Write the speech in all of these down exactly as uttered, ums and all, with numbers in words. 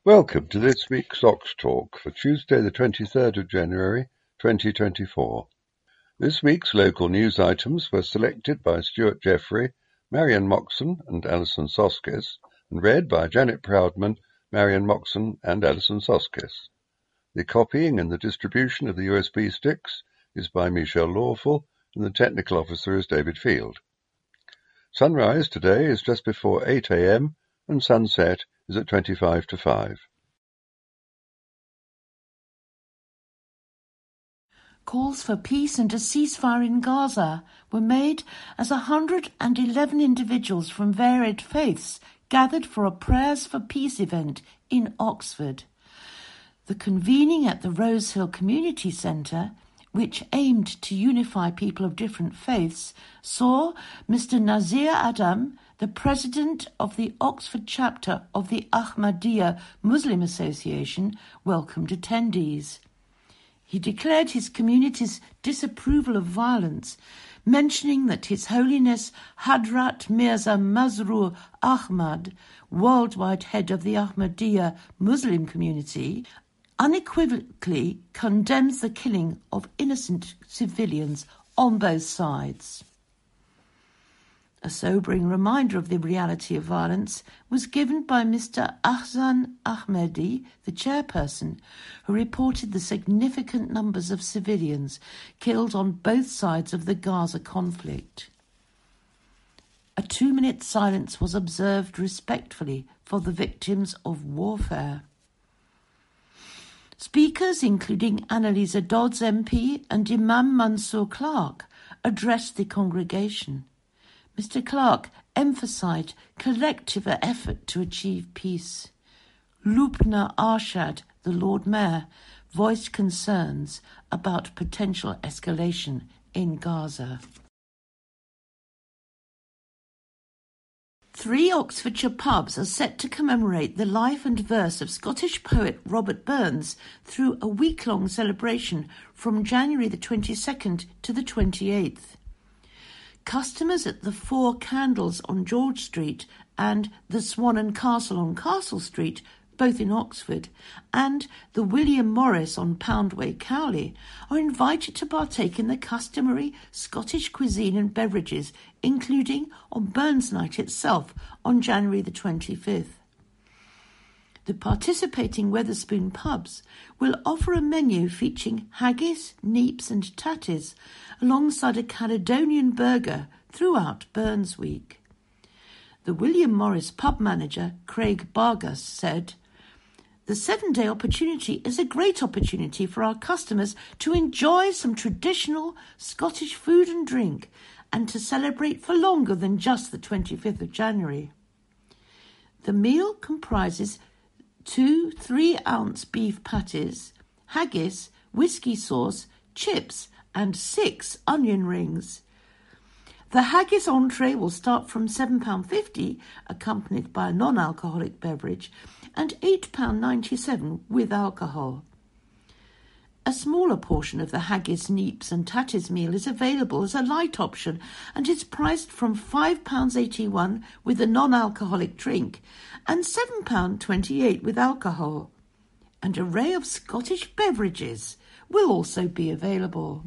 Welcome to this week's Ox Talk for Tuesday the twenty-third of January twenty twenty-four. This week's local news items were selected by Stuart Jeffrey, Marian Moxon and Alison Soskis and read by Janet Proudman, Marian Moxon and Alison Soskis. The copying and the distribution of the U S B sticks is by Michelle Lawful and the technical officer is David Field. Sunrise today is just before eight a.m. and sunset is at twenty-five to five. Calls for peace and a ceasefire in Gaza were made as one hundred eleven individuals from varied faiths gathered for a Prayers for Peace event in Oxford. The convening at the Rosehill Community Centre, which aimed to unify people of different faiths, saw Mister Nazir Adam, the president of the Oxford chapter of the Ahmadiyya Muslim Association, welcomed attendees. He declared his community's disapproval of violence, mentioning that His Holiness Hadrat Mirza Masroor Ahmad, worldwide head of the Ahmadiyya Muslim community, unequivocally condemns the killing of innocent civilians on both sides. A sobering reminder of the reality of violence was given by Mister Ahsan Ahmedi, the chairperson, who reported the significant numbers of civilians killed on both sides of the Gaza conflict. A two-minute silence was observed respectfully for the victims of warfare. Speakers, including Annalisa Dodds M P and Imam Mansour Clark, addressed the congregation. Mister Clark emphasised collective effort to achieve peace. Lubna Arshad, the Lord Mayor, voiced concerns about potential escalation in Gaza. Three Oxfordshire pubs are set to commemorate the life and verse of Scottish poet Robert Burns through a week-long celebration from January the twenty-second to the twenty-eighth. Customers at the Four Candles on George Street and the Swan and Castle on Castle Street, both in Oxford, and the William Morris on Poundway, Cowley, are invited to partake in the customary Scottish cuisine and beverages, including on Burns Night itself on January the twenty-fifth. The participating Wetherspoon pubs will offer a menu featuring haggis, neeps and tatties, alongside a Caledonian burger throughout Burns Week. The William Morris pub manager, Craig Bargas, said, "The seven-day opportunity is a great opportunity for our customers to enjoy some traditional Scottish food and drink and to celebrate for longer than just the twenty-fifth of January. The meal comprises two three-ounce beef patties, haggis, whiskey sauce, chips, and six onion rings. The haggis entree will start from seven pounds fifty, accompanied by a non-alcoholic beverage, and eight pounds ninety-seven with alcohol. A smaller portion of the haggis, neeps and tatties meal is available as a light option and is priced from five pounds eighty-one with a non-alcoholic drink and seven pounds twenty-eight with alcohol. An array of Scottish beverages will also be available."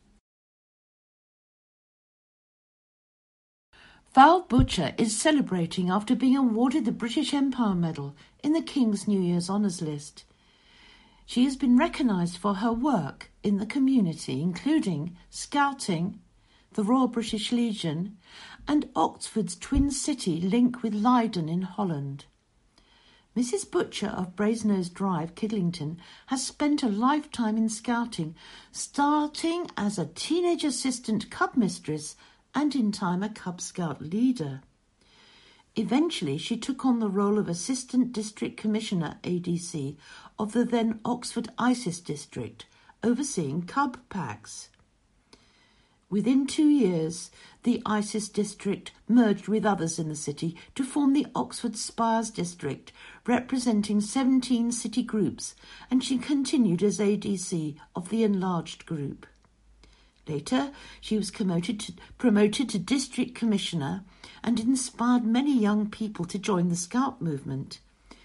Val Butcher is celebrating after being awarded the British Empire Medal in the King's New Year's Honours List. She has been recognised for her work in the community, including Scouting, the Royal British Legion, and Oxford's Twin City link with Leiden in Holland. Missus Butcher of Brasenose Drive, Kidlington, has spent a lifetime in Scouting, starting as a teenage assistant cub mistress and in time a Cub Scout leader. Eventually, she took on the role of Assistant District Commissioner, A D C, of the then Oxford ISIS District, overseeing cub packs. Within two years, the ISIS District merged with others in the city to form the Oxford Spires District, representing seventeen city groups, and she continued as A D C of the enlarged group. Later, she was promoted to, promoted to District Commissioner and inspired many young people to join the Scout movement.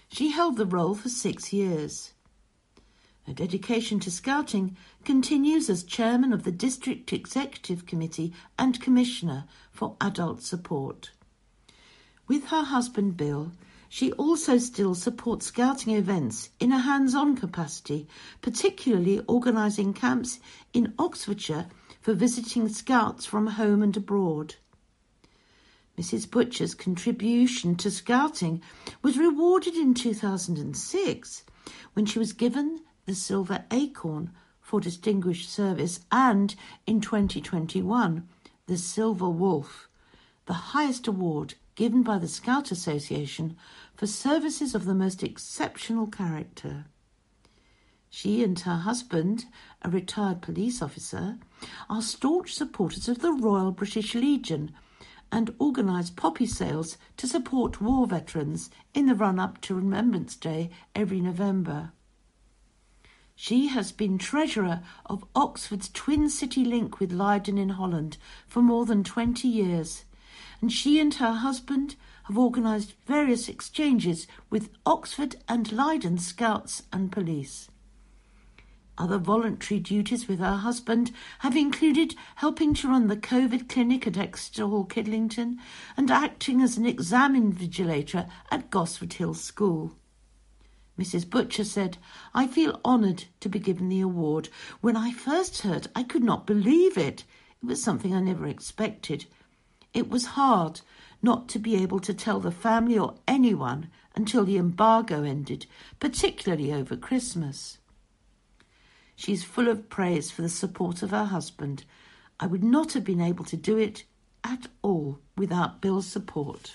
She held the role for six years. Her dedication to Scouting continues as chairman of the District Executive Committee and Commissioner for Adult Support. With her husband Bill, she also still supports Scouting events in a hands-on capacity, particularly organising camps in Oxfordshire for visiting Scouts from home and abroad. Missus Butcher's contribution to Scouting was rewarded in two thousand six when she was given the Silver Acorn for Distinguished Service and, in twenty twenty-one, the Silver Wolf, the highest award given by the Scout Association for services of the most exceptional character. She and her husband, a retired police officer, are staunch supporters of the Royal British Legion and organise poppy sales to support war veterans in the run-up to Remembrance Day every November. She has been treasurer of Oxford's Twin City link with Leiden in Holland for more than twenty years, and she and her husband have organised various exchanges with Oxford and Leiden Scouts and Police. Other voluntary duties with her husband have included helping to run the COVID clinic at Exeter Hall, Kidlington, and acting as an exam invigilator at Gosford Hill School. Missus Butcher said, "I feel honoured to be given the award. When I first heard, I could not believe it. It was something I never expected. It was hard not to be able to tell the family or anyone until the embargo ended, particularly over Christmas." She's full of praise for the support of her husband. "I would not have been able to do it at all without Bill's support."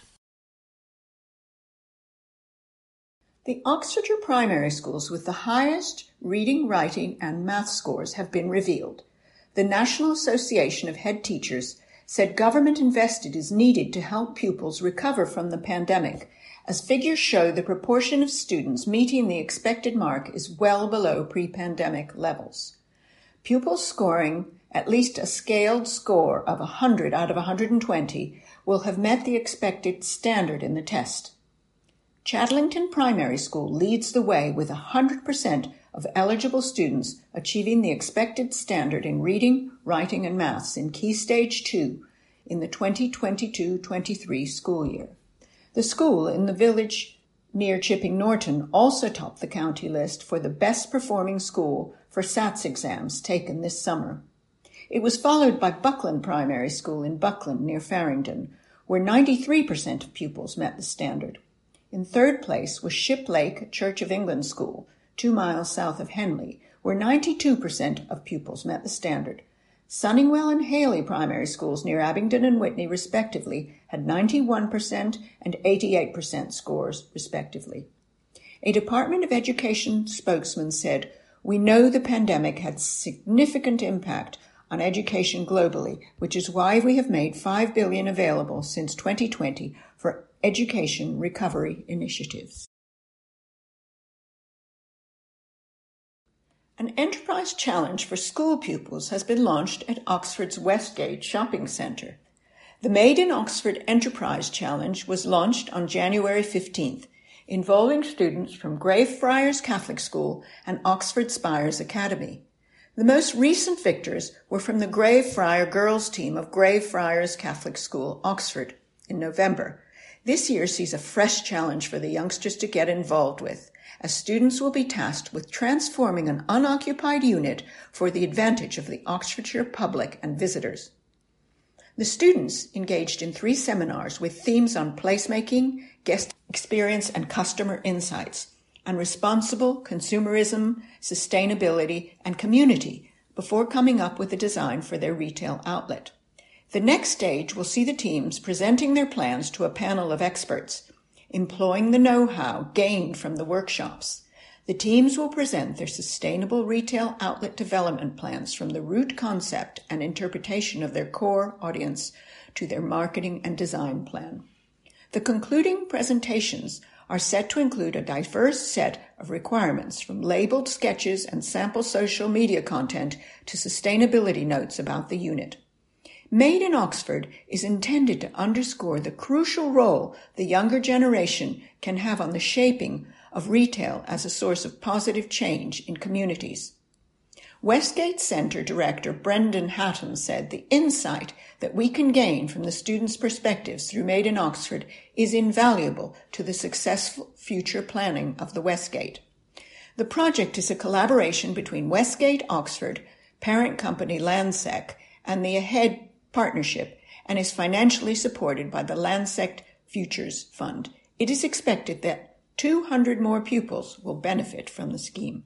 The Oxfordshire primary schools with the highest reading, writing and math scores have been revealed. The National Association of Head Teachers said government invested is needed to help pupils recover from the pandemic, as figures show the proportion of students meeting the expected mark is well below pre-pandemic levels. Pupils scoring at least a scaled score of one hundred out of one hundred twenty will have met the expected standard in the test. Chadlington Primary School leads the way with one hundred percent of eligible students achieving the expected standard in reading, writing and maths in Key Stage two in the twenty twenty-two twenty-three school year. The school in the village near Chipping Norton also topped the county list for the best performing school for S A T S exams taken this summer. It was followed by Buckland Primary School in Buckland near Farringdon, where ninety-three percent of pupils met the standard. In third place was Ship Lake Church of England School, two miles south of Henley, where ninety-two percent of pupils met the standard. Sunningwell and Haley Primary Schools near Abingdon and Whitney, respectively, had ninety-one percent and eighty-eight percent scores, respectively. A Department of Education spokesman said, "We know the pandemic had significant impact on education globally, which is why we have made five billion dollars available since twenty twenty for education recovery initiatives." An enterprise challenge for school pupils has been launched at Oxford's Westgate Shopping Centre. The Made in Oxford Enterprise Challenge was launched on January fifteenth, involving students from Greyfriars Catholic School and Oxford Spires Academy. The most recent victors were from the Greyfriar girls team of Greyfriars Catholic School, Oxford, in November. This year sees a fresh challenge for the youngsters to get involved with, as students will be tasked with transforming an unoccupied unit for the advantage of the Oxfordshire public and visitors. The students engaged in three seminars with themes on placemaking, guest experience and customer insights, and responsible consumerism, sustainability, and community before coming up with a design for their retail outlet. The next stage will see the teams presenting their plans to a panel of experts, employing the know-how gained from the workshops. The teams will present their sustainable retail outlet development plans from the root concept and interpretation of their core audience to their marketing and design plan. The concluding presentations are set to include a diverse set of requirements, from labeled sketches and sample social media content to sustainability notes about the unit. Made in Oxford is intended to underscore the crucial role the younger generation can have on the shaping of retail as a source of positive change in communities. Westgate Centre Director Brendan Hatton said the insight that we can gain from the students' perspectives through Made in Oxford is invaluable to the successful future planning of the Westgate. The project is a collaboration between Westgate Oxford, parent company Landsec, and the AHEAD Partnership, and is financially supported by the Landsec Futures Fund. It is expected that two hundred more pupils will benefit from the scheme.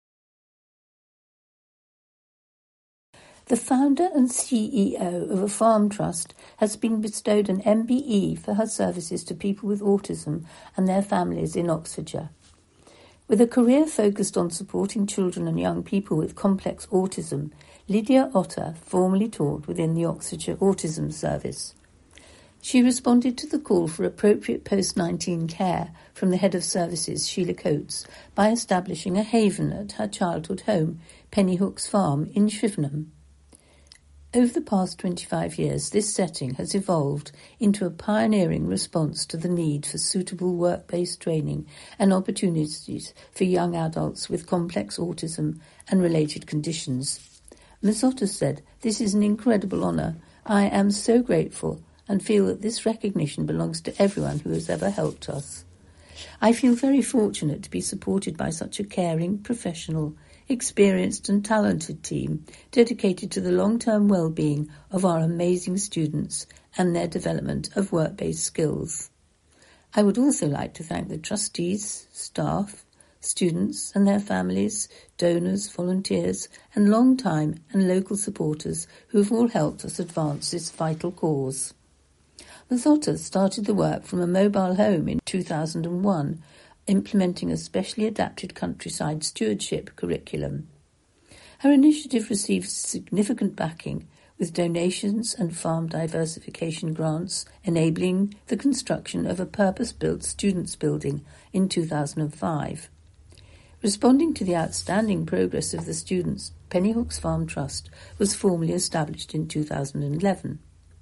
The founder and C E O of a farm trust has been bestowed an M B E for her services to people with autism and their families in Oxfordshire. With a career focused on supporting children and young people with complex autism, Lydia Otter formerly taught within the Oxfordshire Autism Service. She responded to the call for appropriate post nineteen care from the head of services, Sheila Coates, by establishing a haven at her childhood home, Pennyhooks Farm in Shrivenham. Over the past twenty-five years, this setting has evolved into a pioneering response to the need for suitable work-based training and opportunities for young adults with complex autism and related conditions. Miz Otter said, "This is an incredible honour. I am so grateful and feel that this recognition belongs to everyone who has ever helped us. I feel very fortunate to be supported by such a caring, professional, experienced and talented team dedicated to the long-term well-being of our amazing students and their development of work-based skills. I would also like to thank the trustees, staff, students and their families, donors, volunteers and long-time and local supporters who have all helped us advance this vital cause." Miz Otter started the work from a mobile home in two thousand one, implementing a specially adapted countryside stewardship curriculum. Her initiative received significant backing, with donations and farm diversification grants enabling the construction of a purpose-built students' building in two thousand five. Responding to the outstanding progress of the students, Pennyhooks Farm Trust was formally established in two thousand eleven.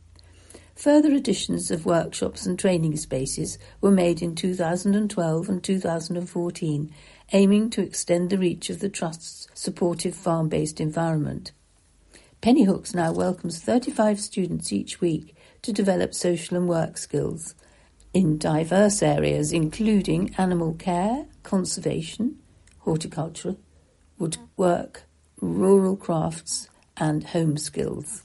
Further additions of workshops and training spaces were made in two thousand twelve and two thousand fourteen, aiming to extend the reach of the Trust's supportive farm-based environment. Pennyhooks now welcomes thirty-five students each week to develop social and work skills in diverse areas including animal care, conservation, horticulture, woodwork, rural crafts and home skills.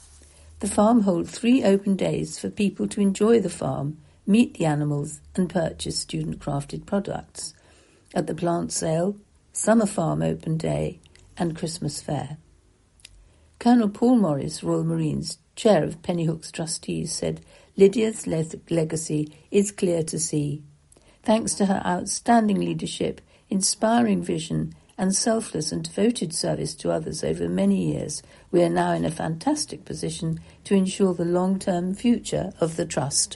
The farm holds three open days for people to enjoy the farm, meet the animals and purchase student-crafted products at the plant sale, summer farm open day and Christmas fair. Colonel Paul Morris, Royal Marines, chair of Pennyhooks Trustees, said, "Lydia's le- legacy is clear to see. Thanks to her outstanding leadership, inspiring vision and selfless and devoted service to others over many years, we are now in a fantastic position to ensure the long-term future of the Trust."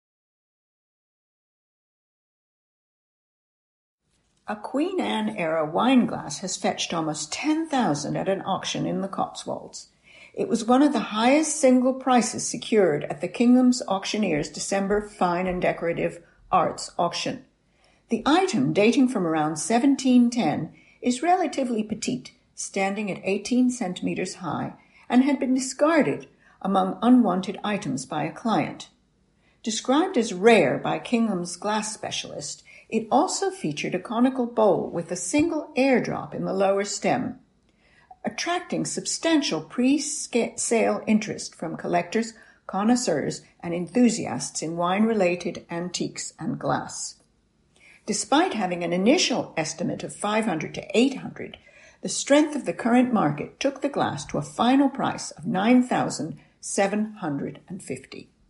A Queen Anne-era wine glass has fetched almost ten thousand dollars at an auction in the Cotswolds. It was one of the highest single prices secured at the Kingham's Auctioneers' December Fine and Decorative Arts auction. The item, dating from around seventeen ten, is relatively petite, standing at eighteen centimeters high, and had been discarded among unwanted items by a client. Described as rare by Kingham's glass specialist, it also featured a conical bowl with a single airdrop in the lower stem, attracting substantial pre-sale interest from collectors, connoisseurs, and enthusiasts in wine-related antiques and glass. Despite having an initial estimate of five hundred to eight hundred, the strength of the current market took the glass to a final price of nine thousand seven hundred fifty dollars.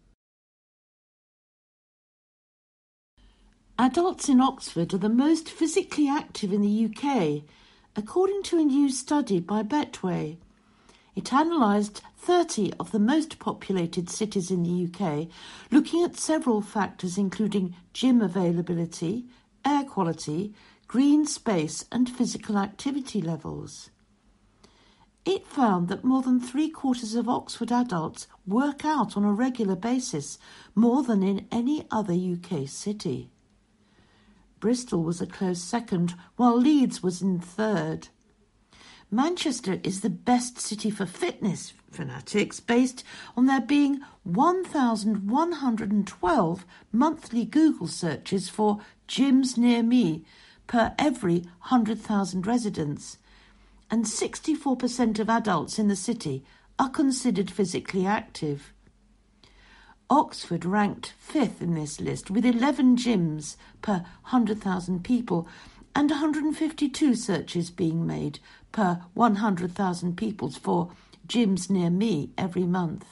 Adults in Oxford are the most physically active in the U K, according to a new study by Betway. It analysed thirty of the most populated cities in the U K, looking at several factors including gym availability, air quality, green space and physical activity levels. It found that more than three-quarters of Oxford adults work out on a regular basis, more than in any other U K city. Bristol was a close second, while Leeds was in third. Manchester is the best city for fitness fanatics based on there being one thousand one hundred twelve monthly Google searches for gyms near me per every one hundred thousand residents, and sixty-four percent of adults in the city are considered physically active. Oxford ranked fifth in this list with eleven gyms per one hundred thousand people and one hundred fifty-two searches being made per one hundred thousand people for gyms near me every month.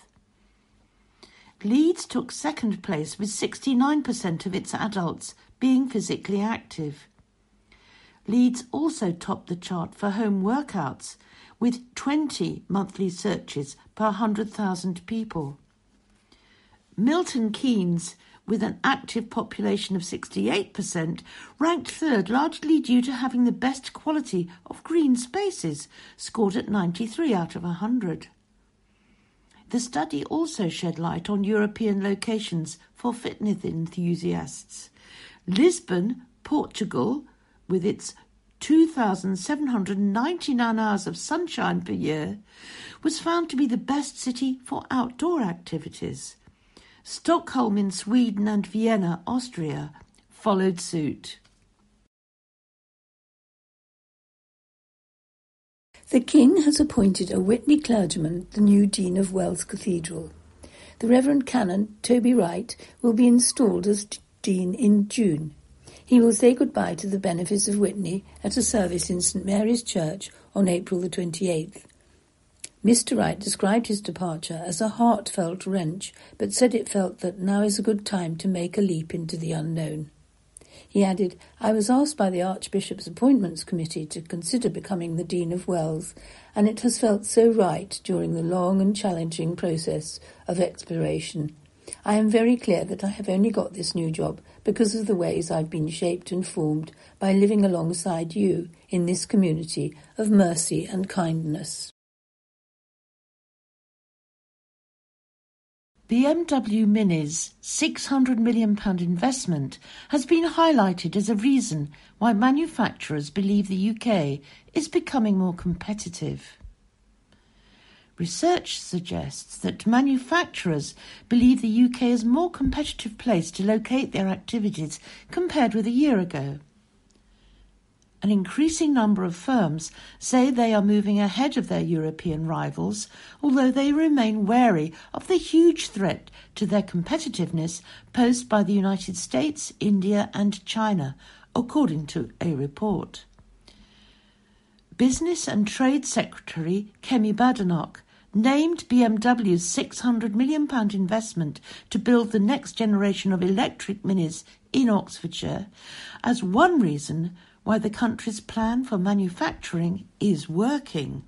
Leeds took second place with sixty-nine percent of its adults being physically active. Leeds also topped the chart for home workouts with twenty monthly searches per one hundred thousand people. Milton Keynes, with an active population of sixty-eight percent, ranked third largely due to having the best quality of green spaces, scored at ninety-three out of one hundred. The study also shed light on European locations for fitness enthusiasts. Lisbon, Portugal, with its two thousand seven hundred ninety-nine hours of sunshine per year, was found to be the best city for outdoor activities. Stockholm in Sweden and Vienna, Austria, followed suit. The King has appointed a Witney clergyman the new Dean of Wells Cathedral. The Reverend Canon Toby Wright will be installed as Dean in June. He will say goodbye to the benefice of Witney at a service in St Mary's Church on April the twenty-eighth. Mister Wright described his departure as a heartfelt wrench, but said it felt that now is a good time to make a leap into the unknown. He added, "I was asked by the Archbishop's Appointments Committee to consider becoming the Dean of Wells, and it has felt so right during the long and challenging process of exploration. I am very clear that I have only got this new job because of the ways I've been shaped and formed by living alongside you in this community of mercy and kindness." B M W Mini's six hundred million pounds investment has been highlighted as a reason why manufacturers believe the U K is becoming more competitive. Research suggests that manufacturers believe the U K is a more competitive place to locate their activities compared with a year ago. An increasing number of firms say they are moving ahead of their European rivals, although they remain wary of the huge threat to their competitiveness posed by the United States, India and China, according to a report. Business and Trade Secretary Kemi Badenoch named B M W's six hundred million pounds investment to build the next generation of electric Minis in Oxfordshire as one reason why the country's plan for manufacturing is working.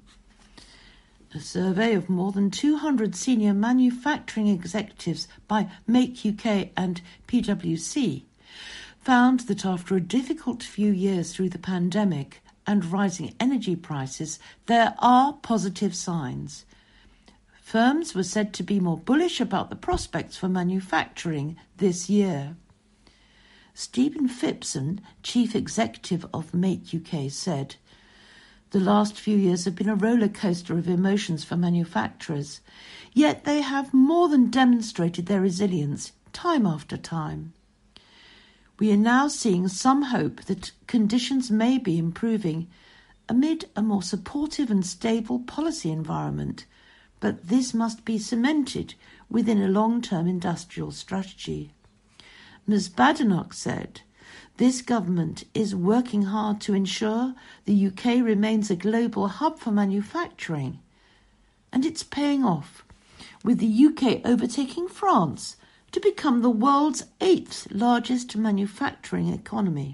A survey of more than two hundred senior manufacturing executives by Make U K and P W C found that after a difficult few years through the pandemic and rising energy prices, there are positive signs. Firms were said to be more bullish about the prospects for manufacturing this year. Stephen Phipson, Chief Executive of Make U K, said, "The last few years have been a roller coaster of emotions for manufacturers, yet they have more than demonstrated their resilience time after time. We are now seeing some hope that conditions may be improving amid a more supportive and stable policy environment, but this must be cemented within a long-term industrial strategy." Miz Badenoch said, "This government is working hard to ensure the U K remains a global hub for manufacturing, and it's paying off, with the U K overtaking France to become the world's eighth largest manufacturing economy."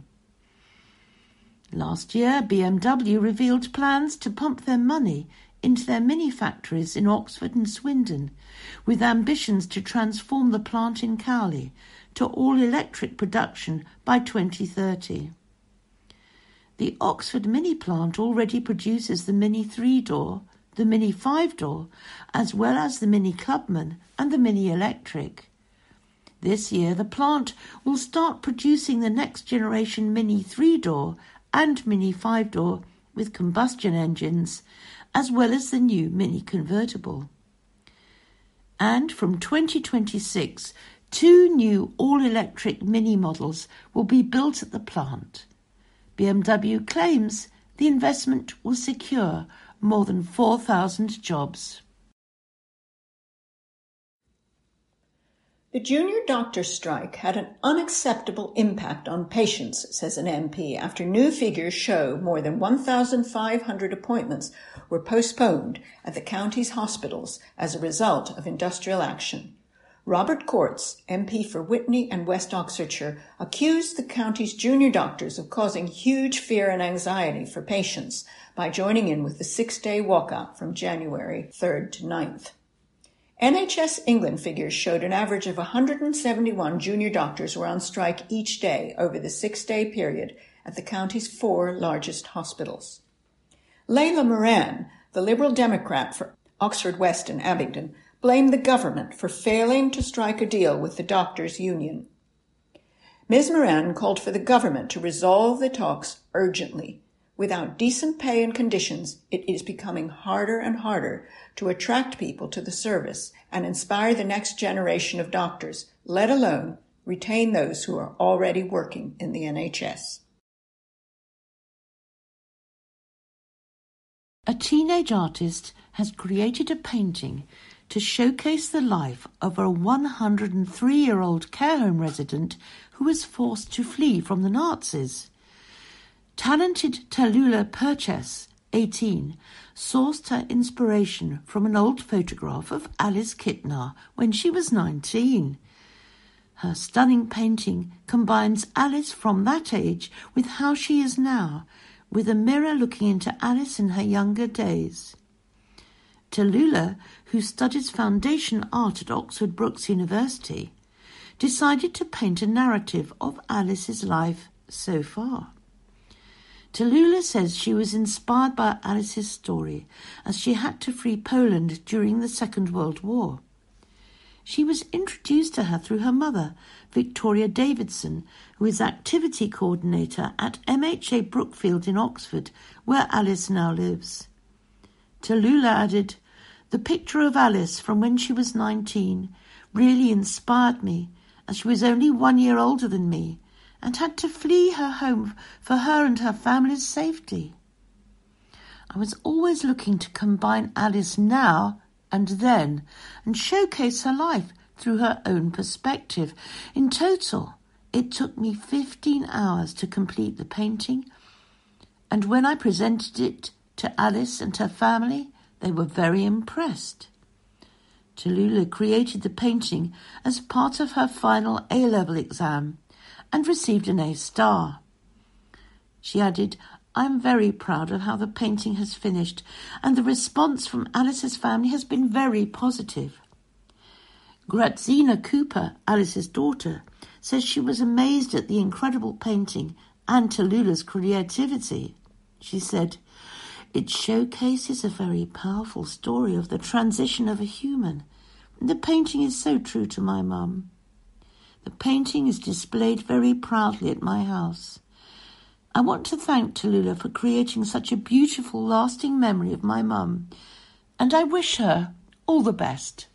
Last year, B M W revealed plans to pump their money into their mini factories in Oxford and Swindon, with ambitions to transform the plant in Cowley to all-electric production by twenty thirty. The Oxford Mini plant already produces the Mini three-door, the Mini five-door, as well as the Mini Clubman and the Mini Electric. This year, the plant will start producing the next generation Mini three-door and Mini five-door with combustion engines, as well as the new Mini convertible. And from twenty twenty-six, two new all-electric Mini models will be built at the plant. B M W claims the investment will secure more than four thousand jobs. The junior doctor strike had an unacceptable impact on patients, says an M P, after new figures show more than one thousand five hundred appointments were postponed at the county's hospitals as a result of industrial action. Robert Courts, M P for Witney and West Oxfordshire, accused the county's junior doctors of causing huge fear and anxiety for patients by joining in with the six-day walkout from January third to ninth. N H S England figures showed an average of one hundred seventy-one junior doctors were on strike each day over the six-day period at the county's four largest hospitals. Layla Moran, the Liberal Democrat for Oxford West and Abingdon, blamed the government for failing to strike a deal with the doctors' union. Miz Moran called for the government to resolve the talks urgently. Without decent pay and conditions, it is becoming harder and harder to attract people to the service and inspire the next generation of doctors, let alone retain those who are already working in the N H S. A teenage artist has created a painting to showcase the life of a one hundred three-year-old care home resident who was forced to flee from the Nazis. Talented Tallulah Purchase, eighteen, sourced her inspiration from an old photograph of Alice Kittner when she was nineteen. Her stunning painting combines Alice from that age with how she is now, with a mirror looking into Alice in her younger days. Tallulah, who studies foundation art at Oxford Brookes University, decided to paint a narrative of Alice's life so far. Tallulah says she was inspired by Alice's story as she had to flee Poland during the Second World War. She was introduced to her through her mother, Victoria Davidson, who is activity coordinator at M H A Brookfield in Oxford, where Alice now lives. Tallulah added, "The picture of Alice from when she was nineteen really inspired me, as she was only one year older than me and had to flee her home for her and her family's safety. I was always looking to combine Alice now and then and showcase her life through her own perspective. In total, it took me fifteen hours to complete the painting, and when I presented it to Alice and her family, they were very impressed." Tallulah created the painting as part of her final A-level exam and received an A star. She added, "I'm very proud of how the painting has finished, and the response from Alice's family has been very positive." Grazina Cooper, Alice's daughter, says she was amazed at the incredible painting and Tallulah's creativity. She said, "It showcases a very powerful story of the transition of a human. The painting is so true to my mum. The painting is displayed very proudly at my house. I want to thank Tallulah for creating such a beautiful, lasting memory of my mum, and I wish her all the best."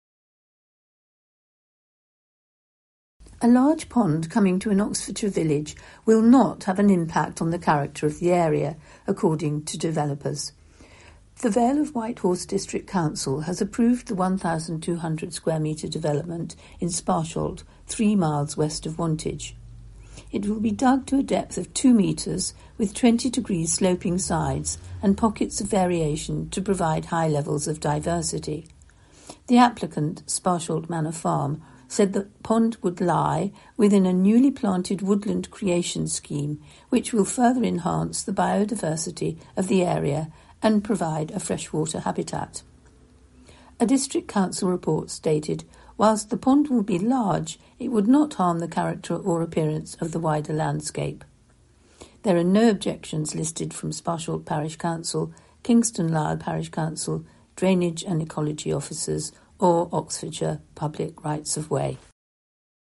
A large pond coming to an Oxfordshire village will not have an impact on the character of the area, according to developers. The Vale of Whitehorse District Council has approved the one thousand two hundred square metre development in Sparsholt, three miles west of Wantage. It will be dug to a depth of two metres with twenty degrees sloping sides and pockets of variation to provide high levels of diversity. The applicant, Sparsholt Manor Farm, said the pond would lie within a newly planted woodland creation scheme, which will further enhance the biodiversity of the area and provide a freshwater habitat. A district council report stated, whilst the pond will be large, it would not harm the character or appearance of the wider landscape. There are no objections listed from Sparsholt Parish Council, Kingston Lisle Parish Council, Drainage and Ecology Officers or Oxfordshire Public Rights of Way.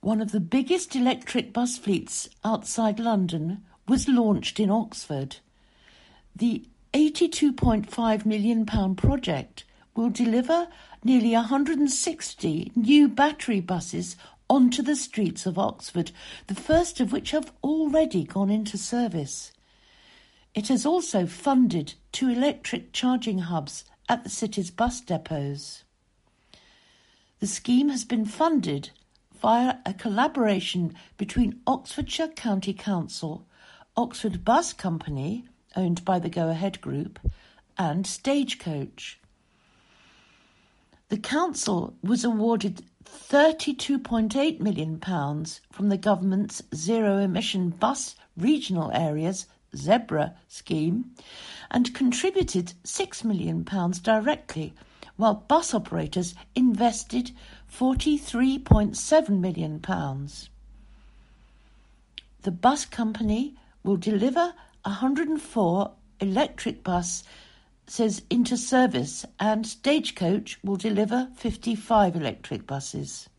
One of the biggest electric bus fleets outside London was launched in Oxford. The eighty-two point five million pounds project will deliver nearly one hundred sixty new battery buses onto the streets of Oxford, the first of which have already gone into service. It has also funded two electric charging hubs at the city's bus depots. The scheme has been funded via a collaboration between Oxfordshire County Council, Oxford Bus Company, owned by the Go Ahead Group, and Stagecoach. The council was awarded thirty-two point eight million pounds from the government's zero-emission bus regional areas ZEBRA scheme and contributed six million pounds directly, while bus operators invested forty-three point seven million pounds. The bus company will deliver one hundred four electric buses into service, and Stagecoach will deliver fifty-five electric buses.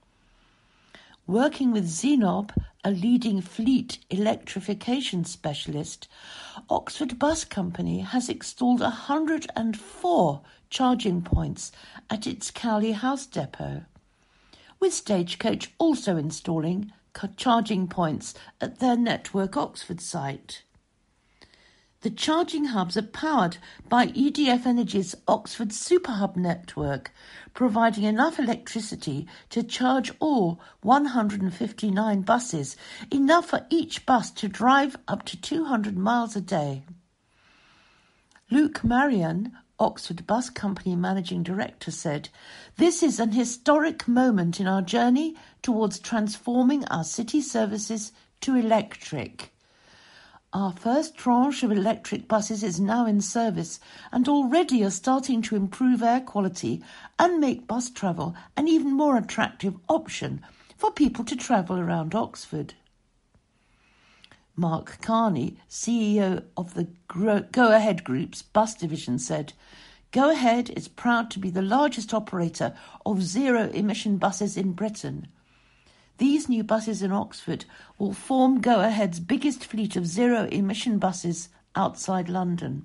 Working with Zenob, a leading fleet electrification specialist, Oxford Bus Company has installed one hundred four charging points at its Cowley House depot, with Stagecoach also installing charging points at their Network Oxford site. The charging hubs are powered by E D F Energy's Oxford Superhub network, providing enough electricity to charge all one hundred fifty-nine buses, enough for each bus to drive up to two hundred miles a day. Luke Marion, Oxford Bus Company Managing Director, said, "This is an historic moment in our journey towards transforming our city services to electric. Our first tranche of electric buses is now in service and already are starting to improve air quality and make bus travel an even more attractive option for people to travel around Oxford." Mark Carney, C E O of the Go Ahead Group's bus division, said, "Go Ahead is proud to be the largest operator of zero-emission buses in Britain. These new buses in Oxford will form Go Ahead's biggest fleet of zero-emission buses outside London."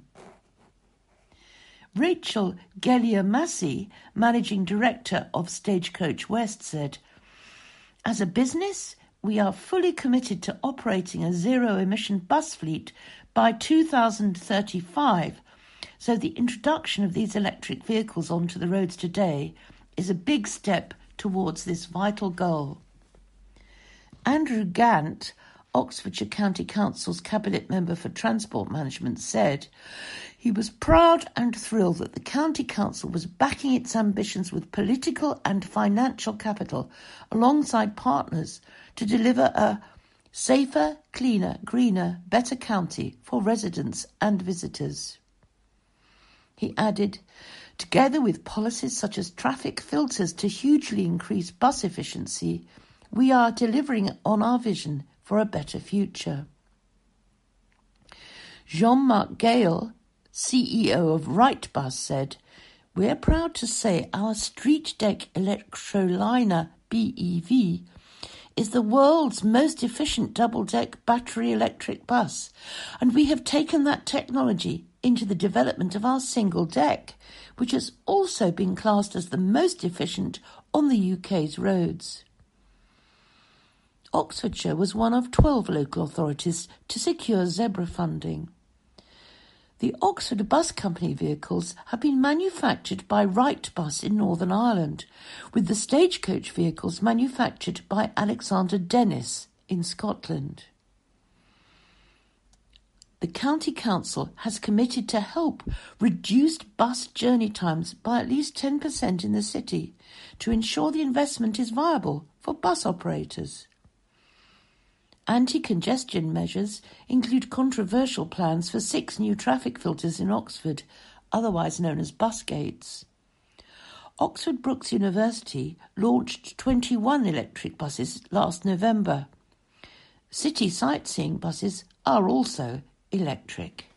Rachel Gellier-Massey, Managing Director of Stagecoach West, said, "As a business, we are fully committed to operating a zero-emission bus fleet by two thousand thirty-five, so the introduction of these electric vehicles onto the roads today is a big step towards this vital goal." Andrew Gant, Oxfordshire County Council's Cabinet Member for Transport Management, said he was proud and thrilled that the County Council was backing its ambitions with political and financial capital alongside partners to deliver a safer, cleaner, greener, better county for residents and visitors. He added, "Together with policies such as traffic filters to hugely increase bus efficiency, we are delivering on our vision for a better future." Jean-Marc Gale, C E O of Wrightbus, said, "We're proud to say our street deck Electroliner B E V is the world's most efficient double-deck battery electric bus, and we have taken that technology into the development of our single deck, which has also been classed as the most efficient on the U K's roads." Oxfordshire was one of twelve local authorities to secure ZEBRA funding. The Oxford Bus Company vehicles have been manufactured by Wrightbus in Northern Ireland, with the Stagecoach vehicles manufactured by Alexander Dennis in Scotland. The County Council has committed to help reduce bus journey times by at least ten percent in the city to ensure the investment is viable for bus operators. Anti-congestion measures include controversial plans for six new traffic filters in Oxford, otherwise known as bus gates. Oxford Brookes University launched twenty-one electric buses last November. City sightseeing buses are also electric.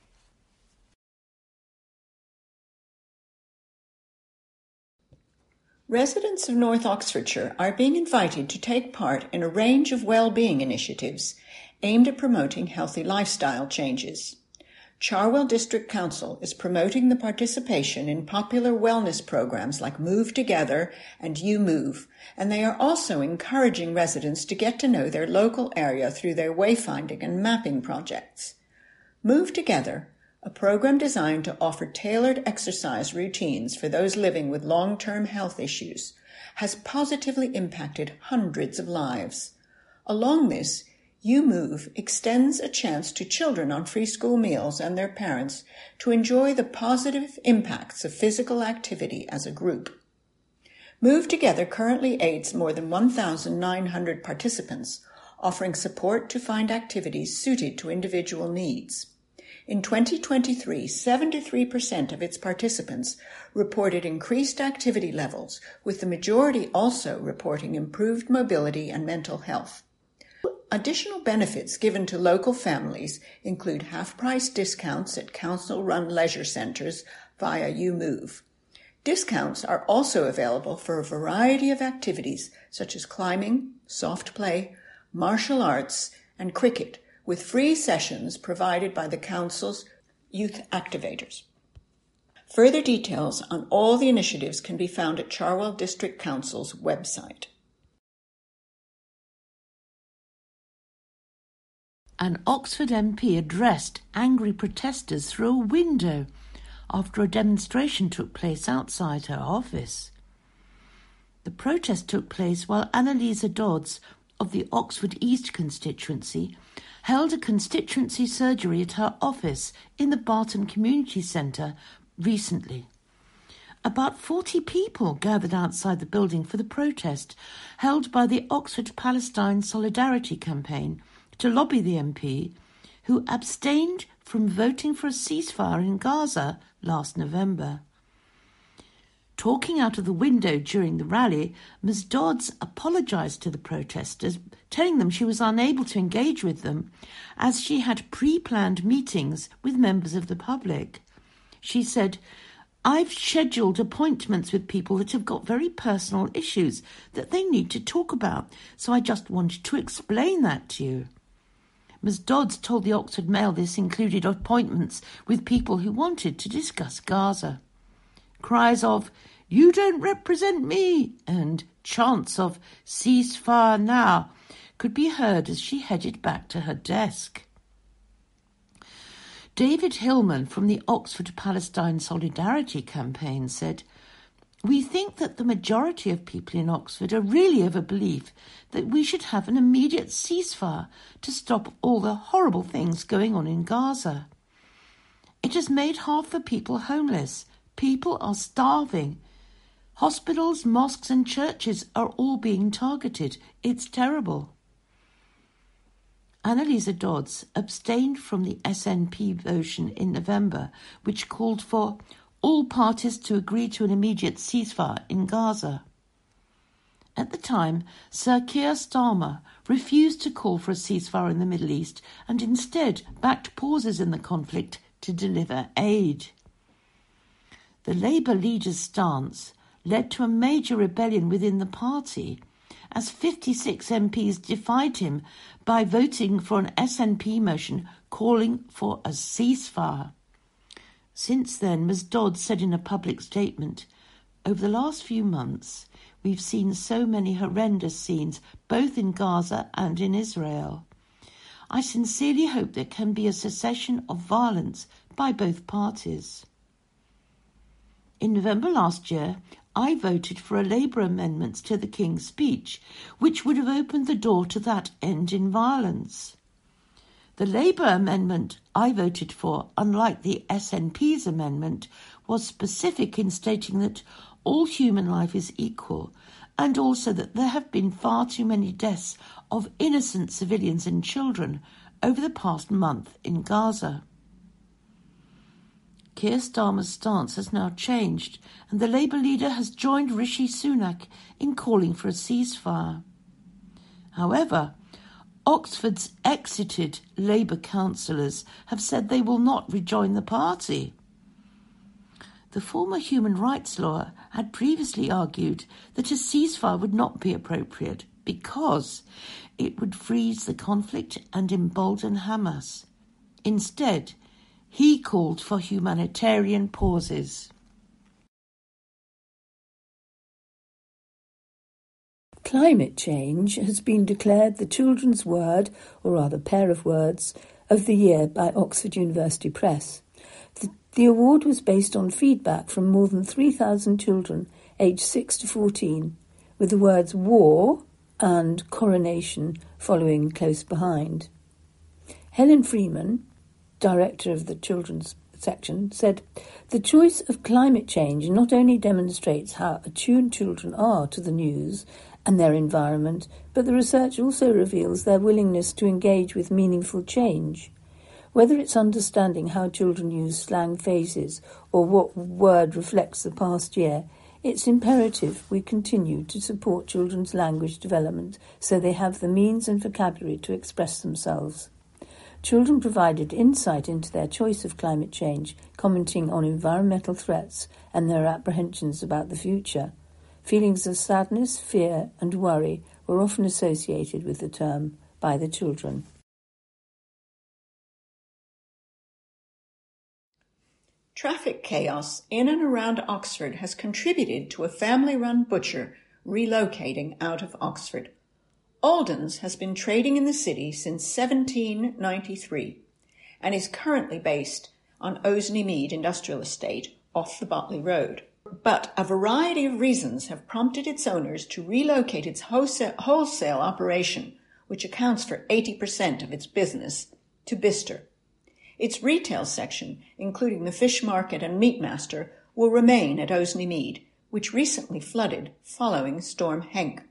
Residents of North Oxfordshire are being invited to take part in a range of well-being initiatives aimed at promoting healthy lifestyle changes. Cherwell District Council is promoting the participation in popular wellness programs like Move Together and You Move, and they are also encouraging residents to get to know their local area through their wayfinding and mapping projects. Move Together, a program designed to offer tailored exercise routines for those living with long-term health issues, has positively impacted hundreds of lives. Along this, You Move extends a chance to children on free school meals and their parents to enjoy the positive impacts of physical activity as a group. Move Together currently aids more than one thousand nine hundred participants, offering support to find activities suited to individual needs. In twenty twenty-three, seventy-three percent of its participants reported increased activity levels, with the majority also reporting improved mobility and mental health. Additional benefits given to local families include half-price discounts at council-run leisure centres via You Move. Discounts are also available for a variety of activities such as climbing, soft play, martial arts, and cricket, with free sessions provided by the council's youth activators. Further details on all the initiatives can be found at Cherwell District Council's website. An Oxford M P addressed angry protesters through a window after a demonstration took place outside her office. The protest took place while Annalisa Dodds of the Oxford East constituency held a constituency surgery at her office in the Barton Community Centre recently. About forty people gathered outside the building for the protest held by the Oxford Palestine Solidarity Campaign to lobby the M P, who abstained from voting for a ceasefire in Gaza last November. Talking out of the window during the rally, Miz Dodds apologised to the protesters, telling them she was unable to engage with them as she had pre-planned meetings with members of the public. She said, "I've scheduled appointments with people that have got very personal issues that they need to talk about, so I just wanted to explain that to you." Miz Dodds told the Oxford Mail this included appointments with people who wanted to discuss Gaza. Cries of, "You don't represent me," and chants of "ceasefire now" could be heard as she headed back to her desk. David Hillman from the Oxford Palestine Solidarity Campaign said, "We think that the majority of people in Oxford are really of a belief that we should have an immediate ceasefire to stop all the horrible things going on in Gaza. It has made half the people homeless. People are starving. Hospitals, mosques and churches are all being targeted. It's terrible." Annalisa Dodds abstained from the S N P motion in November, which called for all parties to agree to an immediate ceasefire in Gaza. At the time, Sir Keir Starmer refused to call for a ceasefire in the Middle East and instead backed pauses in the conflict to deliver aid. The Labour leader's stance led to a major rebellion within the party, as fifty-six M Ps defied him by voting for an S N P motion calling for a ceasefire. Since then, Miz Dodds said in a public statement, "Over the last few months, we've seen so many horrendous scenes, both in Gaza and in Israel. I sincerely hope there can be a cessation of violence by both parties." In November last year, I voted for a Labour amendment to the King's Speech, which would have opened the door to that end in violence. The Labour amendment I voted for, unlike the S N P's amendment, was specific in stating that all human life is equal, and also that there have been far too many deaths of innocent civilians and children over the past month in Gaza. Keir Starmer's stance has now changed, and the Labour leader has joined Rishi Sunak in calling for a ceasefire. However, Oxford's exited Labour councillors have said they will not rejoin the party. The former human rights lawyer had previously argued that a ceasefire would not be appropriate because it would freeze the conflict and embolden Hamas. Instead, he called for humanitarian pauses. Climate change has been declared the children's word, or rather pair of words, of the year by Oxford University Press. The, the award was based on feedback from more than three thousand children aged six to fourteen, with the words war and coronation following close behind. Helen Freeman, director of the children's section, said, "The choice of climate change not only demonstrates how attuned children are to the news and their environment, but the research also reveals their willingness to engage with meaningful change. Whether it's understanding how children use slang phrases or what word reflects the past year, it's imperative we continue to support children's language development so they have the means and vocabulary to express themselves." Children provided insight into their choice of climate change, commenting on environmental threats and their apprehensions about the future. Feelings of sadness, fear and worry were often associated with the term by the children. Traffic chaos in and around Oxford has contributed to a family-run butcher relocating out of Oxford. Alden's has been trading in the city since seventeen ninety-three and is currently based on Osney Mead Industrial Estate off the Botley Road. But a variety of reasons have prompted its owners to relocate its wholesale, wholesale operation, which accounts for eighty percent of its business, to Bicester. Its retail section, including the fish market and Meatmaster, will remain at Osney Mead, which recently flooded following Storm Henk.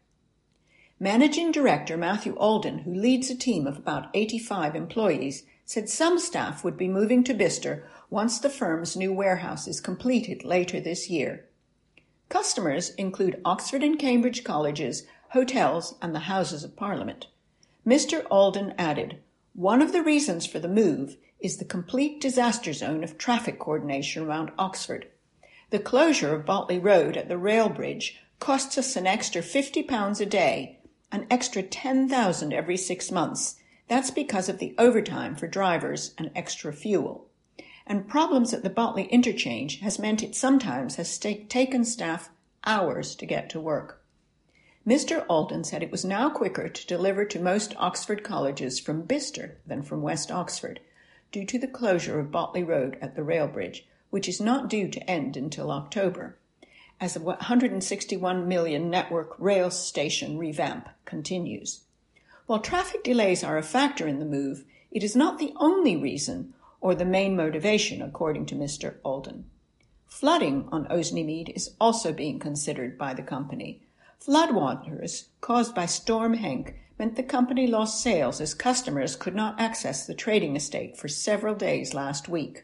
Managing Director Matthew Alden, who leads a team of about eighty-five employees, said some staff would be moving to Bicester once the firm's new warehouse is completed later this year. Customers include Oxford and Cambridge colleges, hotels, and the Houses of Parliament. Mister Alden added, "One of the reasons for the move is the complete disaster zone of traffic coordination around Oxford. The closure of Botley Road at the rail bridge costs us an extra fifty pounds a day, an extra ten thousand every six months. That's because of the overtime for drivers and extra fuel. And problems at the Botley interchange has meant it sometimes has st- taken staff hours to get to work." Mister Alden said it was now quicker to deliver to most Oxford colleges from Bicester than from West Oxford, due to the closure of Botley Road at the rail bridge, which is not due to end until October, as a one hundred sixty-one million network rail station revamp continues. While traffic delays are a factor in the move, it is not the only reason or the main motivation, according to Mister Alden. Flooding on Osney Mead is also being considered by the company. Floodwaters caused by Storm Henk meant the company lost sales as customers could not access the trading estate for several days last week.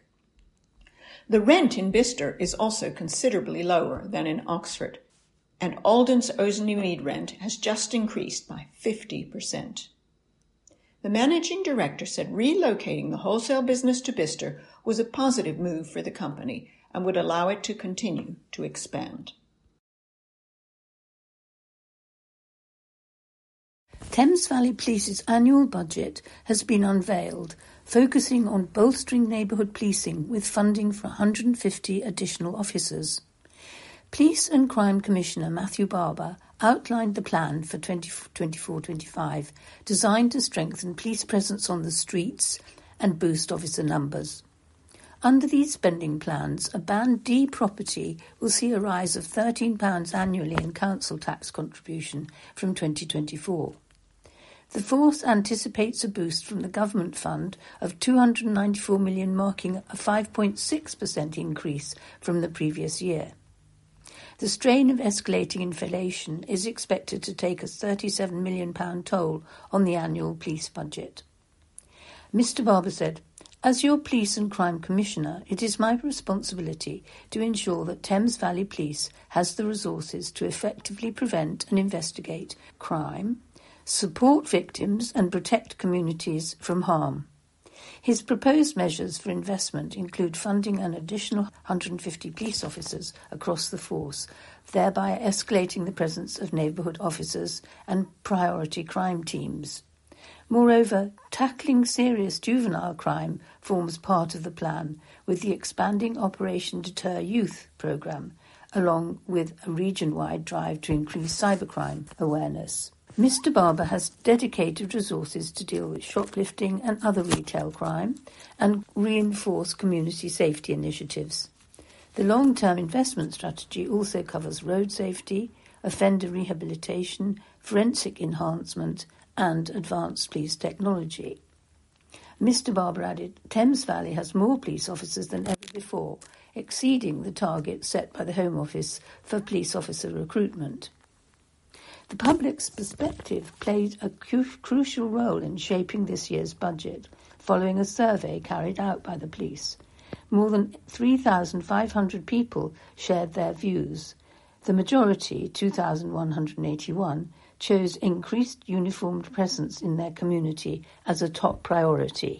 The rent in Bicester is also considerably lower than in Oxford, and Alden's Osney Mead rent has just increased by fifty percent. The managing director said relocating the wholesale business to Bicester was a positive move for the company and would allow it to continue to expand. Thames Valley Police's annual budget has been unveiled, focusing on bolstering neighbourhood policing with funding for one hundred fifty additional officers. Police and Crime Commissioner Matthew Barber outlined the plan for twenty twenty-four twenty-five, designed to strengthen police presence on the streets and boost officer numbers. Under these spending plans, a Band D property will see a rise of thirteen pounds annually in council tax contribution from twenty twenty-four. The force anticipates a boost from the government fund of two hundred ninety-four million pounds, marking a five point six percent increase from the previous year. The strain of escalating inflation is expected to take a thirty-seven million pounds toll on the annual police budget. Mister Barber said, "As your Police and Crime Commissioner, it is my responsibility to ensure that Thames Valley Police has the resources to effectively prevent and investigate crime, support victims and protect communities from harm. His proposed measures for investment include funding an additional one hundred fifty police officers across the force, thereby escalating the presence of neighbourhood officers and priority crime teams. Moreover, tackling serious juvenile crime forms part of the plan, with the expanding Operation Deter Youth programme, along with a region-wide drive to increase cybercrime awareness. Mister Barber has dedicated resources to deal with shoplifting and other retail crime and reinforce community safety initiatives. The long-term investment strategy also covers road safety, offender rehabilitation, forensic enhancement and advanced police technology. Mister Barber added, Thames Valley has more police officers than ever before, exceeding the target set by the Home Office for police officer recruitment. The public's perspective played a cu- crucial role in shaping this year's budget, following a survey carried out by the police. More than three thousand five hundred people shared their views. The majority, two thousand one hundred eighty-one, chose increased uniformed presence in their community as a top priority.